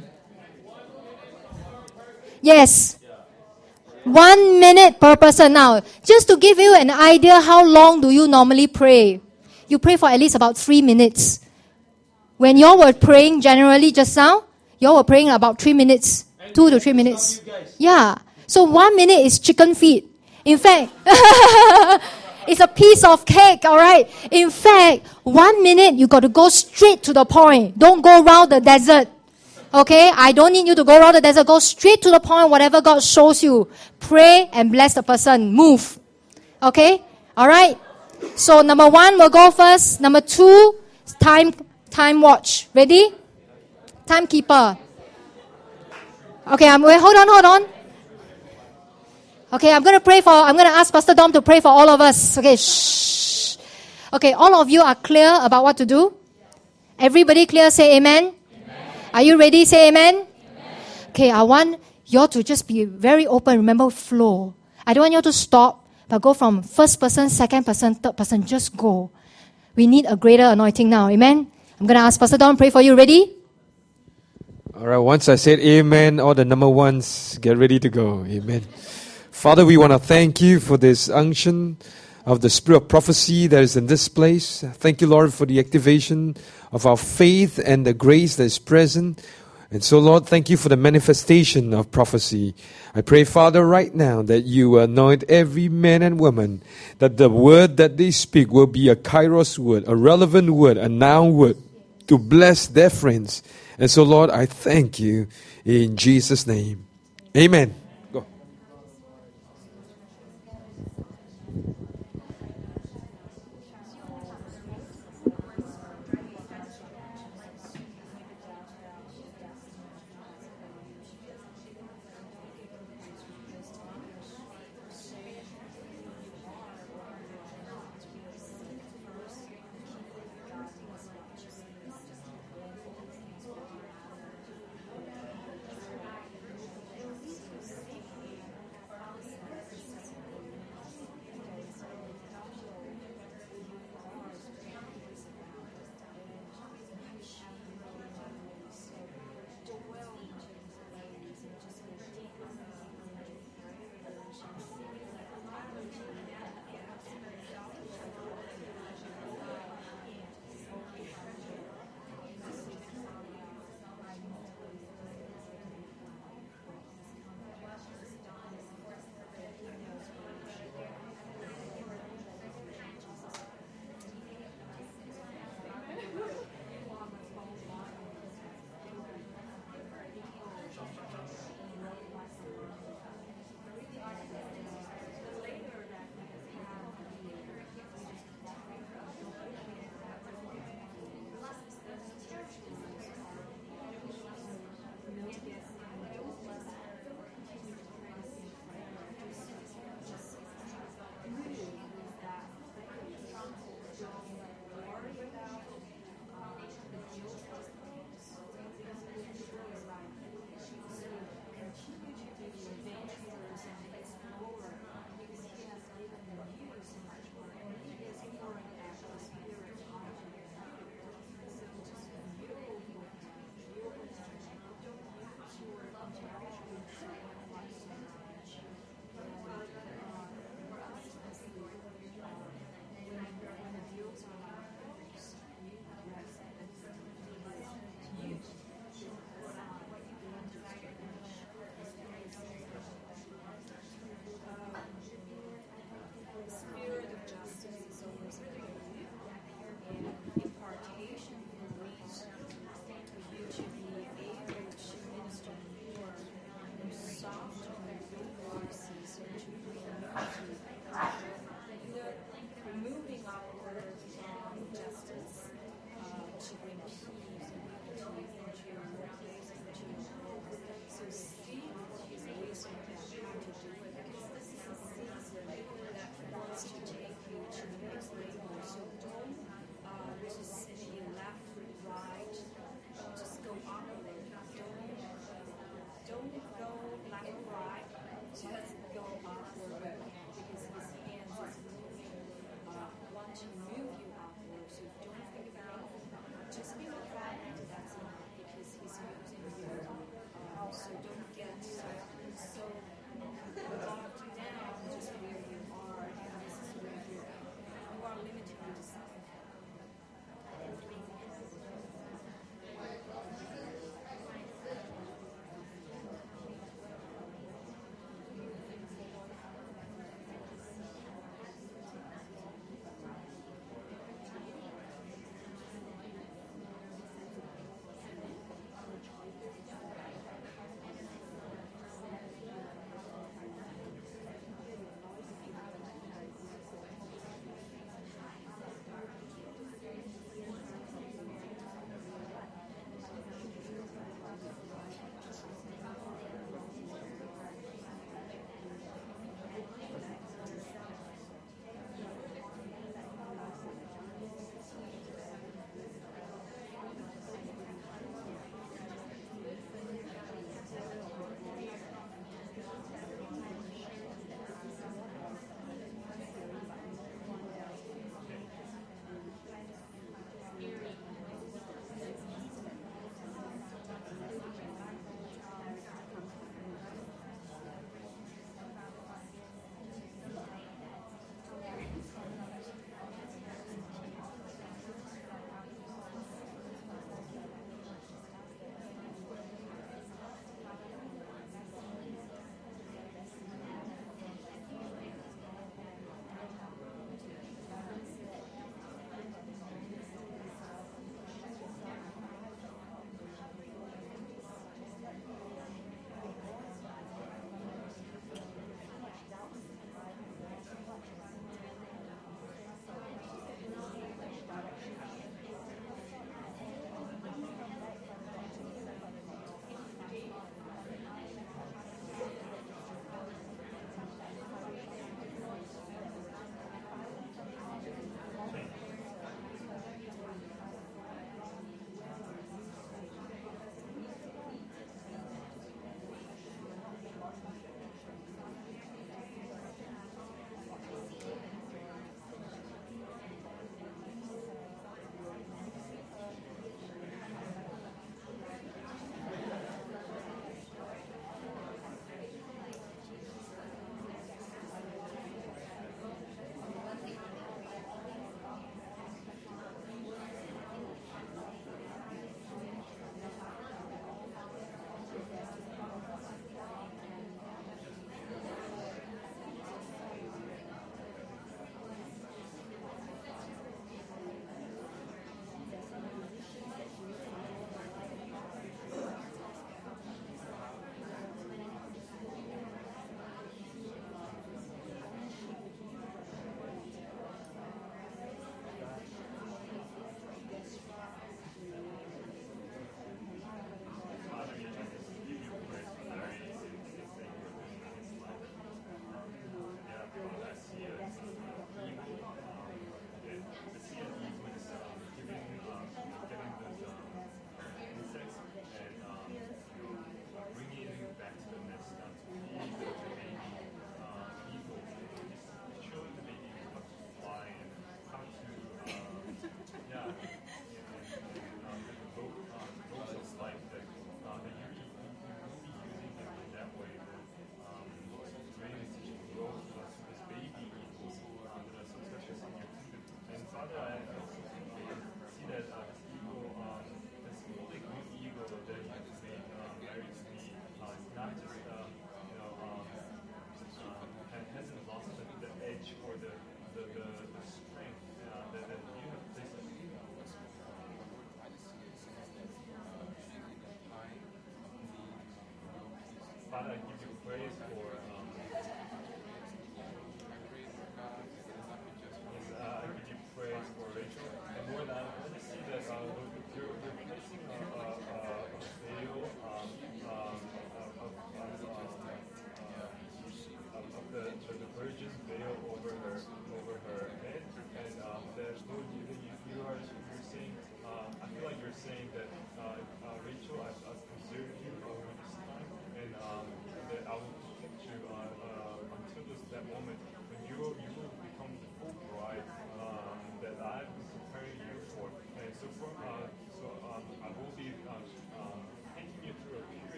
Yes. One minute per person. Now, just to give you an idea, how long do you normally pray? You pray for at least about three minutes. When y'all were praying generally just now, y'all were praying about three minutes, two to three minutes. Yeah. So one minute is chicken feet. In fact, it's a piece of cake, all right? In fact, one minute you got to go straight to the point. Don't go around the desert. Okay? I don't need you to go around the desert. Go straight to the point, whatever God shows you. Pray and bless the person. Move. Okay? All right? So number one will go first. Number two, time time watch. Ready? Timekeeper. Okay, I'm wait, hold on, hold on. Okay, I'm gonna pray for I'm gonna ask Pastor Dom to pray for all of us. Okay, shh. Okay, all of you are clear about what to do? Everybody clear, say amen. Are you ready? Say amen. Amen. Okay, I want you all to just be very open. Remember, flow. I don't want you all to stop, but go from first person, second person, third person. Just go. We need a greater anointing now. Amen. I'm going to ask Pastor Don, pray for you. Ready? All right, once I said amen, all the number ones, get ready to go. Amen. Father, we want to thank you for this unction of the spirit of prophecy that is in this place. Thank you, Lord, for the activation of our faith and the grace that is present. And so, Lord, thank you for the manifestation of prophecy. I pray, Father, right now that you anoint every man and woman, that the word that they speak will be a kairos word, a relevant word, a noun word, to bless their friends. And so, Lord, I thank you in Jesus' name. Amen. Go.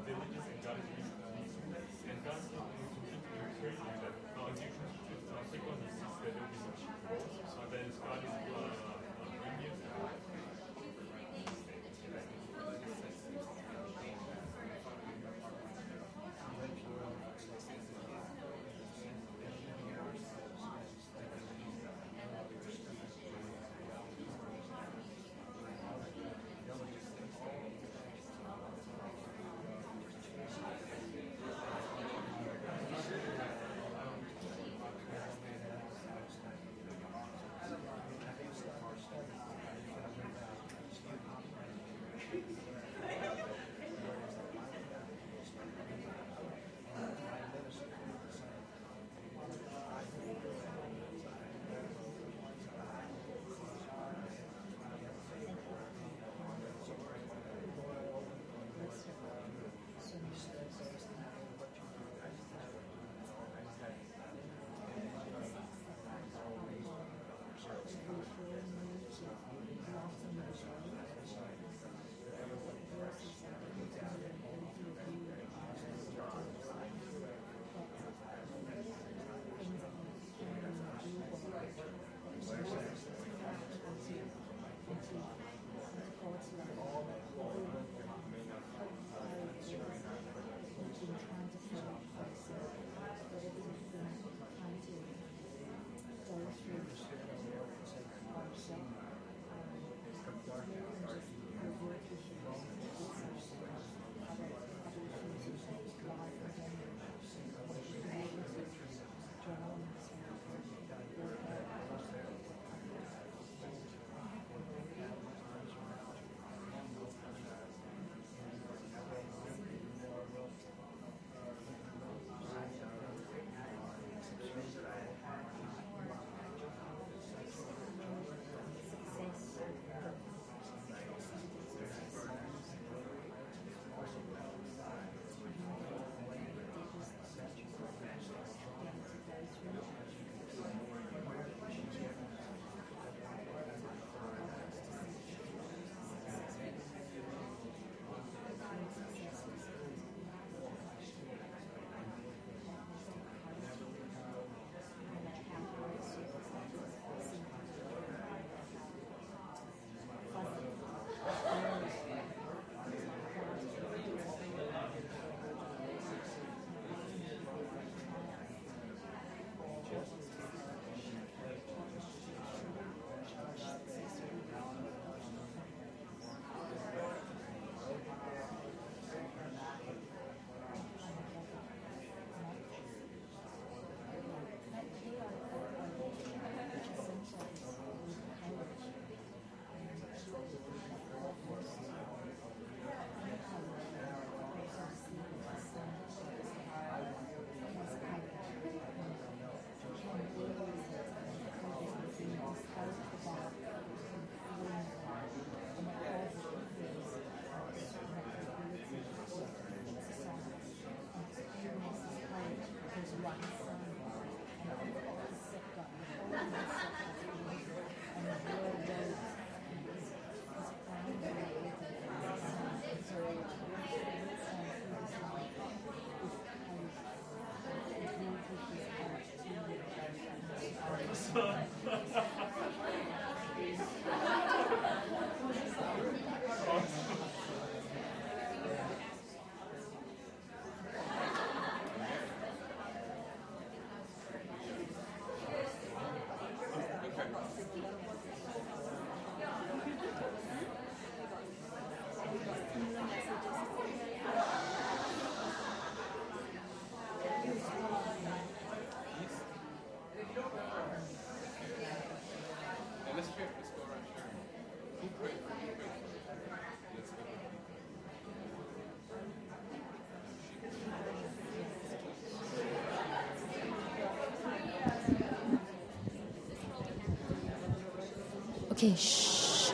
Okay, shh,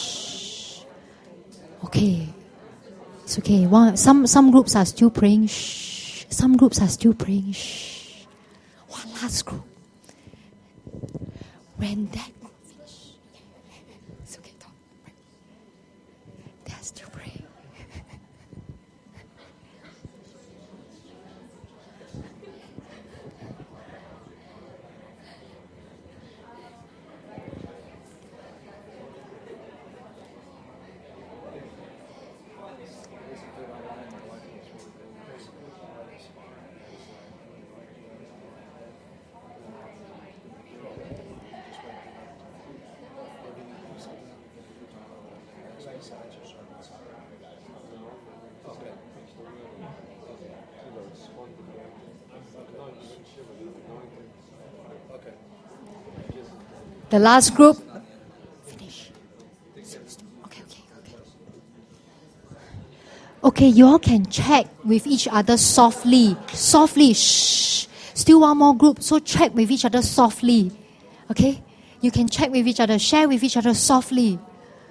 shh. Okay, it's okay. One, some some groups are still praying. Shh. Some groups are still praying. Shh. One last group. When that group finishes, it's okay. Don't. They're still praying. The last group. Finish. Okay, okay, okay. Okay, you all can check with each other softly. Softly. Shh. Still one more group. So check with each other softly. Okay? You can check with each other. Share with each other softly.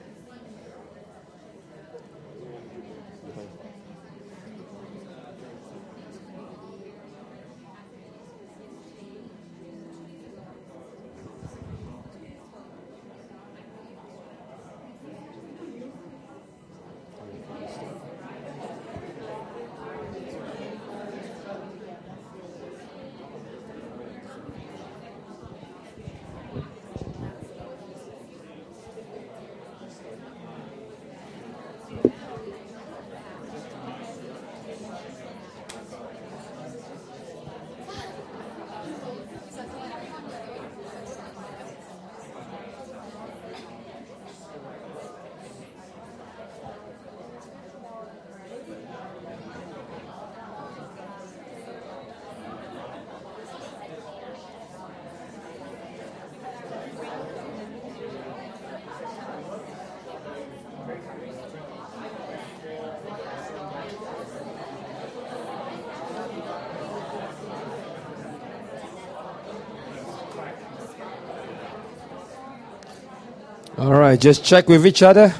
All right, just check with each other.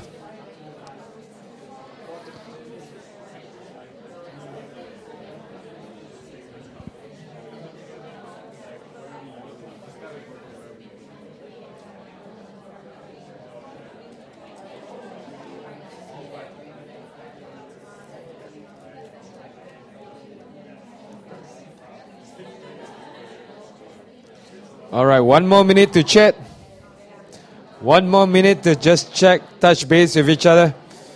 All right, one more minute to chat. One more minute to just check, touch base with each other.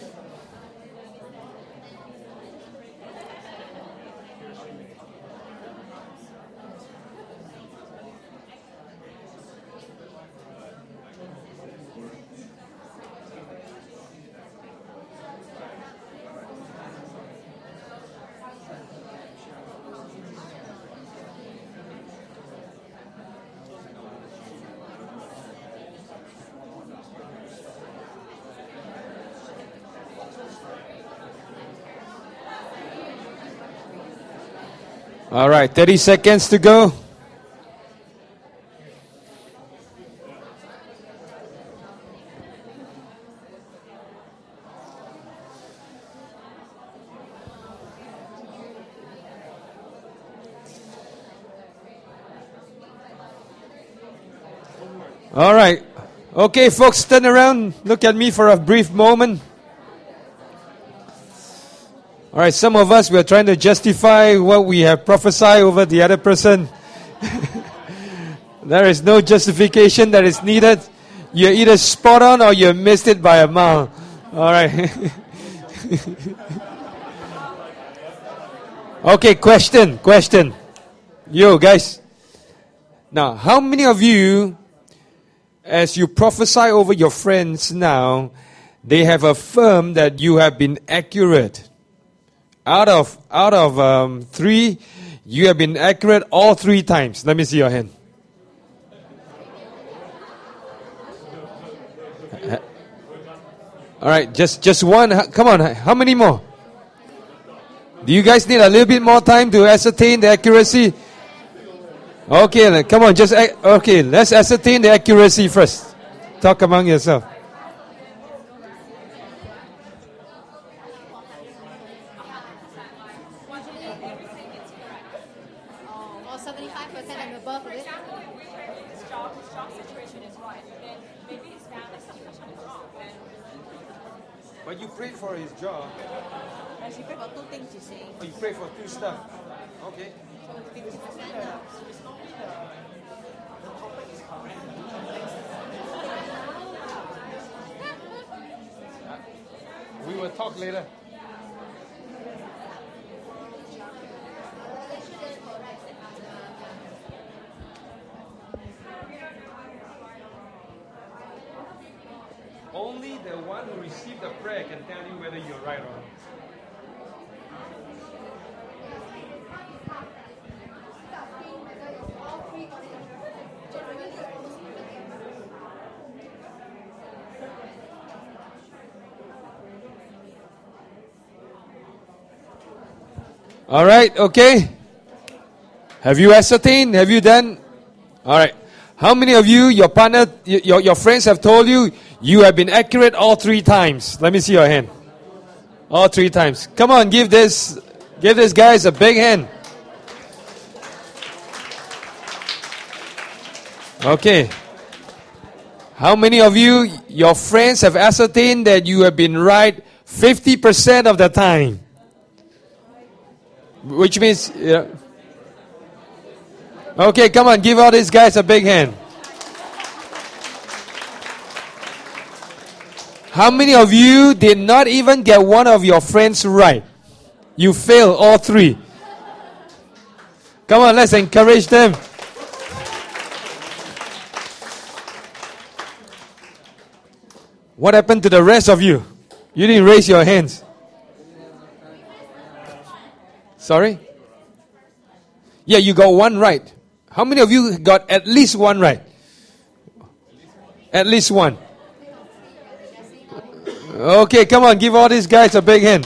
All right, thirty seconds to go. All right. Okay, folks, turn around. Look at me for a brief moment. All right, some of us, we are trying to justify what we have prophesied over the other person. There is no justification that is needed. You're either spot on or you missed it by a mile. All right. Okay, question, question. Yo, guys. Now, how many of you, as you prophesy over your friends now, they have affirmed that you have been accurate? Out of out of um, three, you have been accurate all three times. Let me see your hand. All right, just just one. Come on, how many more? Do you guys need a little bit more time to ascertain the accuracy? Okay, come on, just okay. Let's ascertain the accuracy first. Talk among yourself. But you prayed for his job. But you pray for two things, you see. Oh, you prayed for two stuff. Okay. We will talk later. Only the one who received the prayer can tell you whether you're right or not. All right, okay. Have you ascertained? Have you done? All right. How many of you, your partner, your, your friends have told you, you have been accurate all three times? Let me see your hand. All three times. Come on, give this, give this guys a big hand. Okay. How many of you, your friends have ascertained that you have been right fifty percent of the time? Which means, yeah. Okay, come on, give all these guys a big hand. How many of you did not even get one of your friends right? You failed all three. Come on, let's encourage them. What happened to the rest of you? You didn't raise your hands. Sorry? Yeah, you got one right. How many of you got at least one right? At least one. Okay, come on, give all these guys a big hand.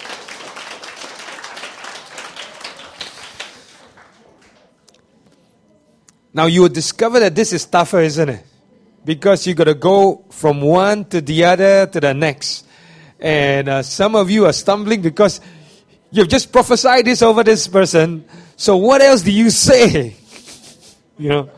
Now you will discover that this is tougher, isn't it? Because you got to go from one to the other to the next. And uh, some of you are stumbling because you've just prophesied this over this person. So what else do you say? You know,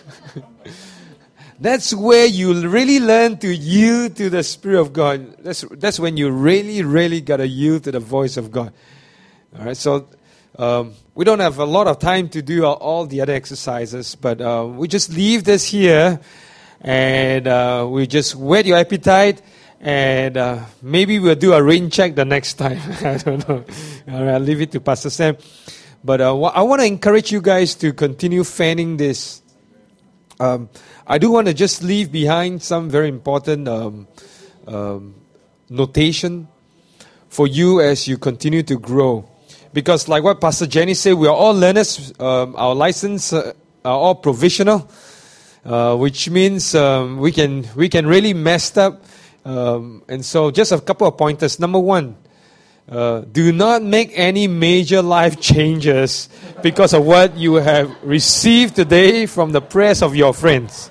that's where you really learn to yield to the Spirit of God. That's that's when you really, really got to yield to the voice of God. All right, so um, we don't have a lot of time to do all, all the other exercises, but uh, we just leave this here, and uh, we just whet your appetite, and uh, maybe we'll do a rain check the next time. I don't know. All right, I'll leave it to Pastor Sam. But uh, I want to encourage you guys to continue fanning this. Um, I do want to just leave behind some very important um, um, notation for you as you continue to grow. Because like what Pastor Jenny said, we are all learners. Um, our license uh, are all provisional, uh, which means um, we can we can really mess up. Um, and so just a couple of pointers. Number one, Uh, do not make any major life changes because of what you have received today from the prayers of your friends.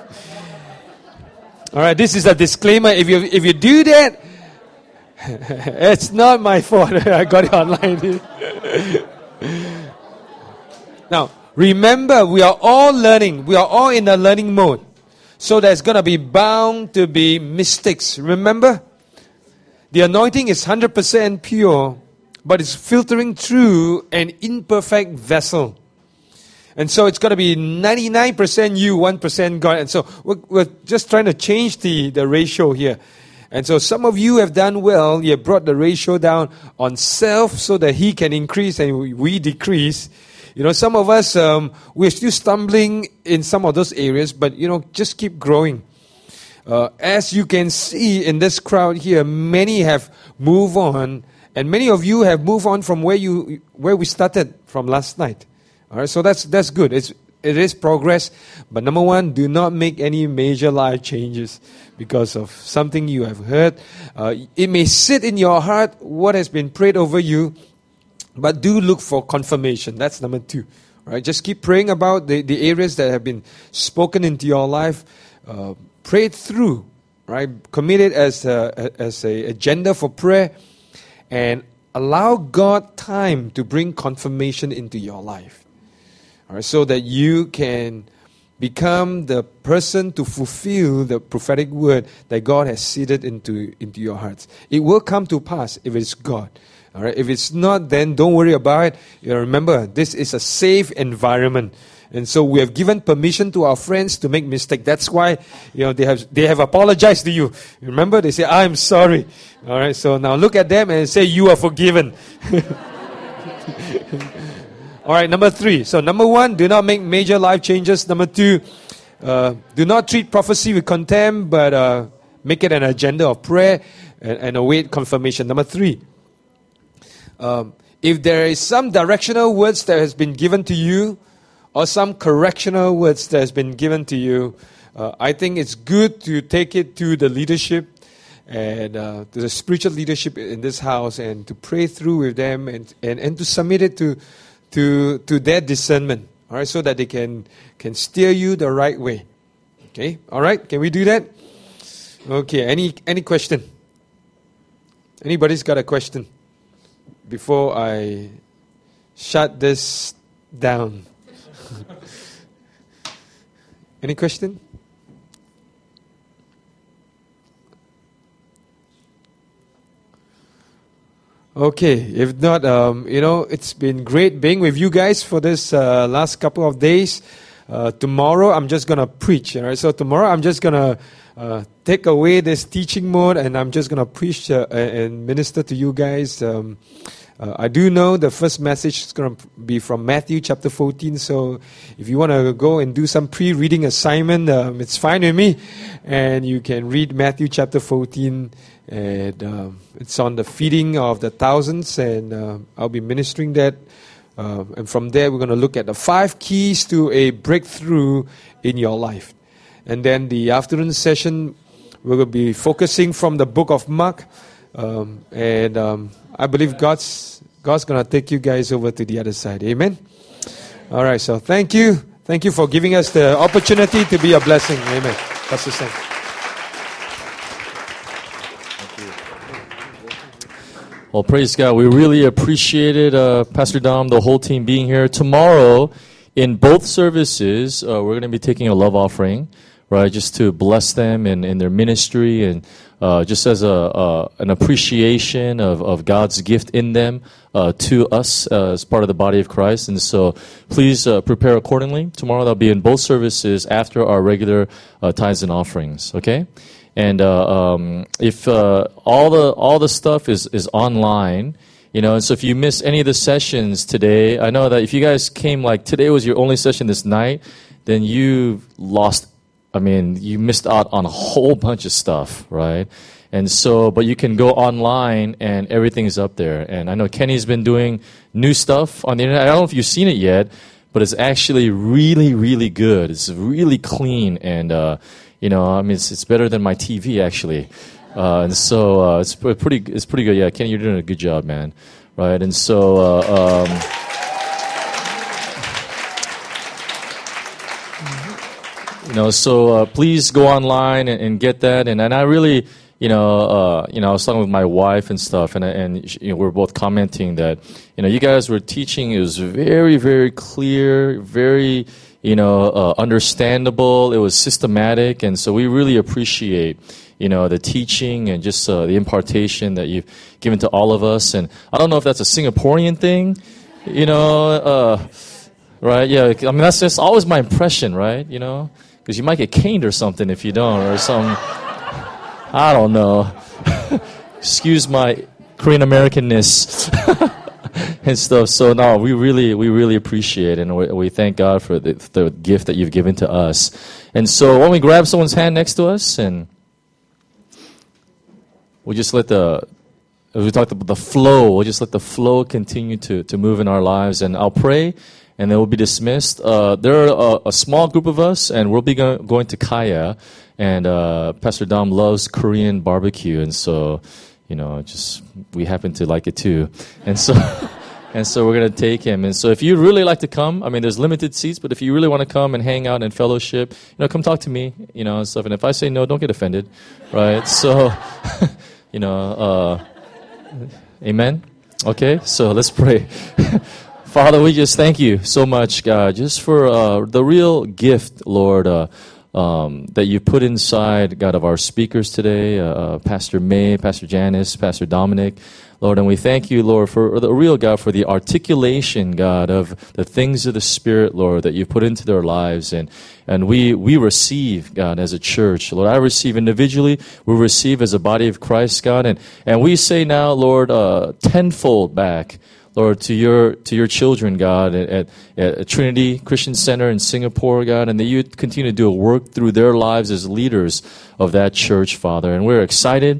All right, this is a disclaimer. If you if you do that, it's not my fault. I got it online. Now, remember, we are all learning. We are all in a learning mode. So there's going to be bound to be mistakes. Remember? The anointing is one hundred percent pure, but it's filtering through an imperfect vessel. And so it's got to be ninety-nine percent you, one percent God. And so we're, we're just trying to change the, the ratio here. And so some of you have done well. You have brought the ratio down on self so that He can increase and we decrease. You know, some of us, um, we're still stumbling in some of those areas, but, you know, just keep growing. Uh, as you can see in this crowd here, many have moved on, and many of you have moved on from where you where we started from last night. All right, so that's that's good. It's it is progress, but number one, do not make any major life changes because of something you have heard. Uh, it may sit in your heart what has been prayed over you, but do look for confirmation. That's number two. All right, just keep praying about the, the areas that have been spoken into your life. Uh, Pray it through, right? Commit it as a, as a agenda for prayer, and allow God time to bring confirmation into your life, all right? So that you can become the person to fulfill the prophetic word that God has seeded into into your hearts. It will come to pass if it's God. All right. If it's not, then don't worry about it. You know, remember, this is a safe environment. And so we have given permission to our friends to make mistakes. That's why, you know, they have they have apologized to you. Remember, they say, "I'm sorry." All right. So now look at them and say, "You are forgiven." All right. Number three. So number one, do not make major life changes. Number two, uh, do not treat prophecy with contempt, but uh, make it an agenda of prayer and, and await confirmation. Number three, um, if there is some directional words that has been given to you, or some correctional words that has been given to you, uh, I think it's good to take it to the leadership and uh, to the spiritual leadership in this house, and to pray through with them, and, and, and to submit it to, to, to their discernment, all right, so that they can, can steer you the right way. Okay, all right, can we do that? Okay, any any question? Anybody's got a question before I shut this down? Any question? Okay, if not, um, you know, it's been great being with you guys for this uh, last couple of days. Uh, tomorrow, I'm just going to preach. All right? So tomorrow, I'm just going to uh, take away this teaching mode, and I'm just going to preach uh, and minister to you guys. Um, uh, I do know the first message is going to be from Matthew chapter fourteen. So if you want to go and do some pre-reading assignment, um, it's fine with me. And you can read Matthew chapter fourteen. And um, it's on the feeding of the thousands, and uh, I'll be ministering that. Uh, and from there, we're going to look at the five keys to a breakthrough in your life. And then the afternoon session, we're going to be focusing from the book of Mark. Um, and um, I believe God's God's going to take you guys over to the other side. Amen? All right, so thank you. Thank you for giving us the opportunity to be a blessing. Amen. Pastor Sam. Well, praise God. We really appreciated uh, Pastor Dom, the whole team being here. Tomorrow, in both services, uh, we're going to be taking a love offering, right, just to bless them in, in their ministry, and uh, just as a uh, an appreciation of, of God's gift in them uh, to us uh, as part of the body of Christ. And so please uh, prepare accordingly. Tomorrow, that'll be in both services after our regular uh, tithes and offerings, okay? And uh, um, if uh, all the all the stuff is, is online, you know, and so if you miss any of the sessions today, I know that if you guys came like today was your only session this night, then you lost. I mean, you missed out on a whole bunch of stuff, right? And so, but you can go online and everything's up there. And I know Kenny's been doing new stuff on the internet. I don't know if you've seen it yet, but it's actually really, really good. It's really clean and. Uh, You know, I mean, it's, it's better than my T V actually, uh, and so uh, it's pretty. It's pretty good. Yeah, Kenny, you're doing a good job, man. Right, and so. Uh, um, you know, so uh, please go online and, and get that, and, and I really, you know, uh, you know, I was talking with my wife and stuff, and and you know, we we're both commenting that, you know, you guys were teaching. It was very, very clear, very. You know, uh, understandable. It was systematic, and so we really appreciate, you know, the teaching and just uh, the impartation that you've given to all of us. And I don't know if that's a Singaporean thing, you know, uh, right? Yeah, I mean that's just always my impression, right? You know, because you might get caned or something if you don't, or some. I don't know. Excuse my Korean Americanness. And stuff. So no, we really, we really appreciate it, and we, we thank God for the, the gift that you've given to us. And so, why don't we grab someone's hand next to us, and we'll just let the, as we talked about the flow, we'll just let the flow continue to, to move in our lives. And I'll pray, and then we'll be dismissed. Uh, there are a, a small group of us, and we'll be go- going to Kaya, and uh, Pastor Dom loves Korean barbecue, and so. You know, just we happen to like it too, and so and so we're gonna take him. And so, if you'd really like to come, I mean, there's limited seats, but if you really want to come and hang out and fellowship, you know, come talk to me, you know, and stuff. And if I say no, don't get offended, right? So, you know, uh, amen. Okay, so let's pray. Father, we just thank you so much, God, just for uh, the real gift, Lord. Uh, Um, that you put inside, God, of our speakers today, uh, Pastor May, Pastor Janice, Pastor Dominic, Lord, and we thank you, Lord, for the real, God, for the articulation, God, of the things of the Spirit, Lord, that you put into their lives, and and we we receive, God, as a church, Lord, I receive individually, we receive as a body of Christ, God, and and we say now, Lord, uh, tenfold back. Lord, to your to your children, God, at, at Trinity Christian Center in Singapore, God, and that you continue to do a work through their lives as leaders of that church, Father. And we're excited,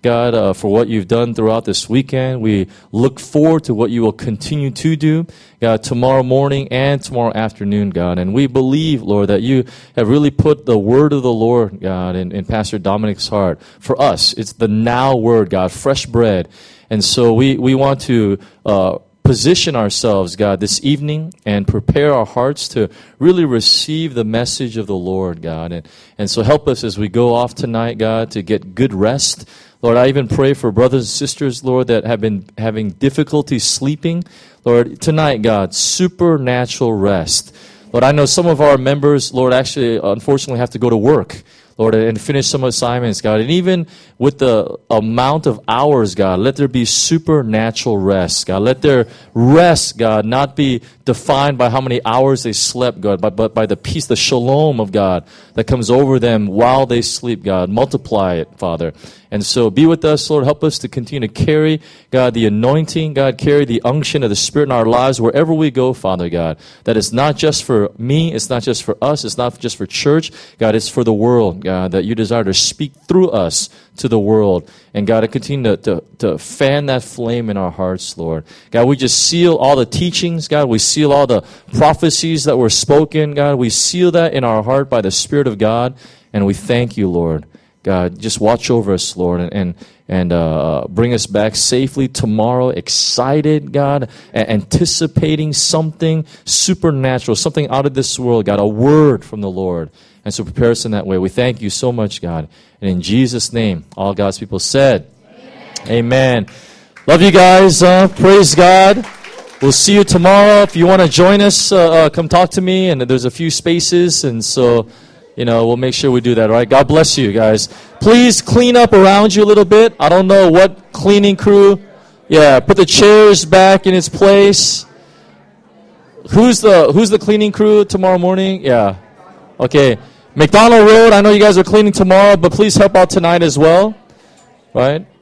God, uh, for what you've done throughout this weekend. We look forward to what you will continue to do, God, tomorrow morning and tomorrow afternoon, God. And we believe, Lord, that you have really put the word of the Lord, God, in, in Pastor Dominic's heart. For us, it's the now word, God, fresh bread. And so we, we want to uh, position ourselves, God, this evening and prepare our hearts to really receive the message of the Lord, God. And, and so help us as we go off tonight, God, to get good rest. Lord, I even pray for brothers and sisters, Lord, that have been having difficulty sleeping. Lord, tonight, God, supernatural rest. Lord, I know some of our members, Lord, actually, unfortunately have to go to work, Lord, and finish some assignments, God. And even with the amount of hours, God, let there be supernatural rest, God. Let their rest, God, not be defined by how many hours they slept, God, but, but by the peace, the shalom of God that comes over them while they sleep, God. Multiply it, Father. And so be with us, Lord. Help us to continue to carry, God, the anointing, God, carry the unction of the Spirit in our lives wherever we go, Father God. That it's not just for me, it's not just for us, it's not just for church, God, it's for the world, God, that you desire to speak through us to the world. And God, to continue to, to, to fan that flame in our hearts, Lord. God, we just seal all the teachings, God. We seal all the prophecies that were spoken, God. We seal that in our heart by the Spirit of God. And we thank you, Lord. God, just watch over us, Lord, and and, and uh, bring us back safely tomorrow, excited, God, a- anticipating something supernatural, something out of this world, God, a word from the Lord. And so prepare us in that way. We thank you so much, God. And in Jesus' name, all God's people said, Amen. Amen. Love you guys. Uh, praise God. We'll see you tomorrow. If you want to join us, uh, uh, come talk to me. And there's a few spaces, and so... You know, we'll make sure we do that, all right? God bless you, guys. Please clean up around you a little bit. I don't know what cleaning crew. Yeah, put the chairs back in its place. Who's the Who's the cleaning crew tomorrow morning? Yeah. Okay. McDonald Road, I know you guys are cleaning tomorrow, but please help out tonight as well, right?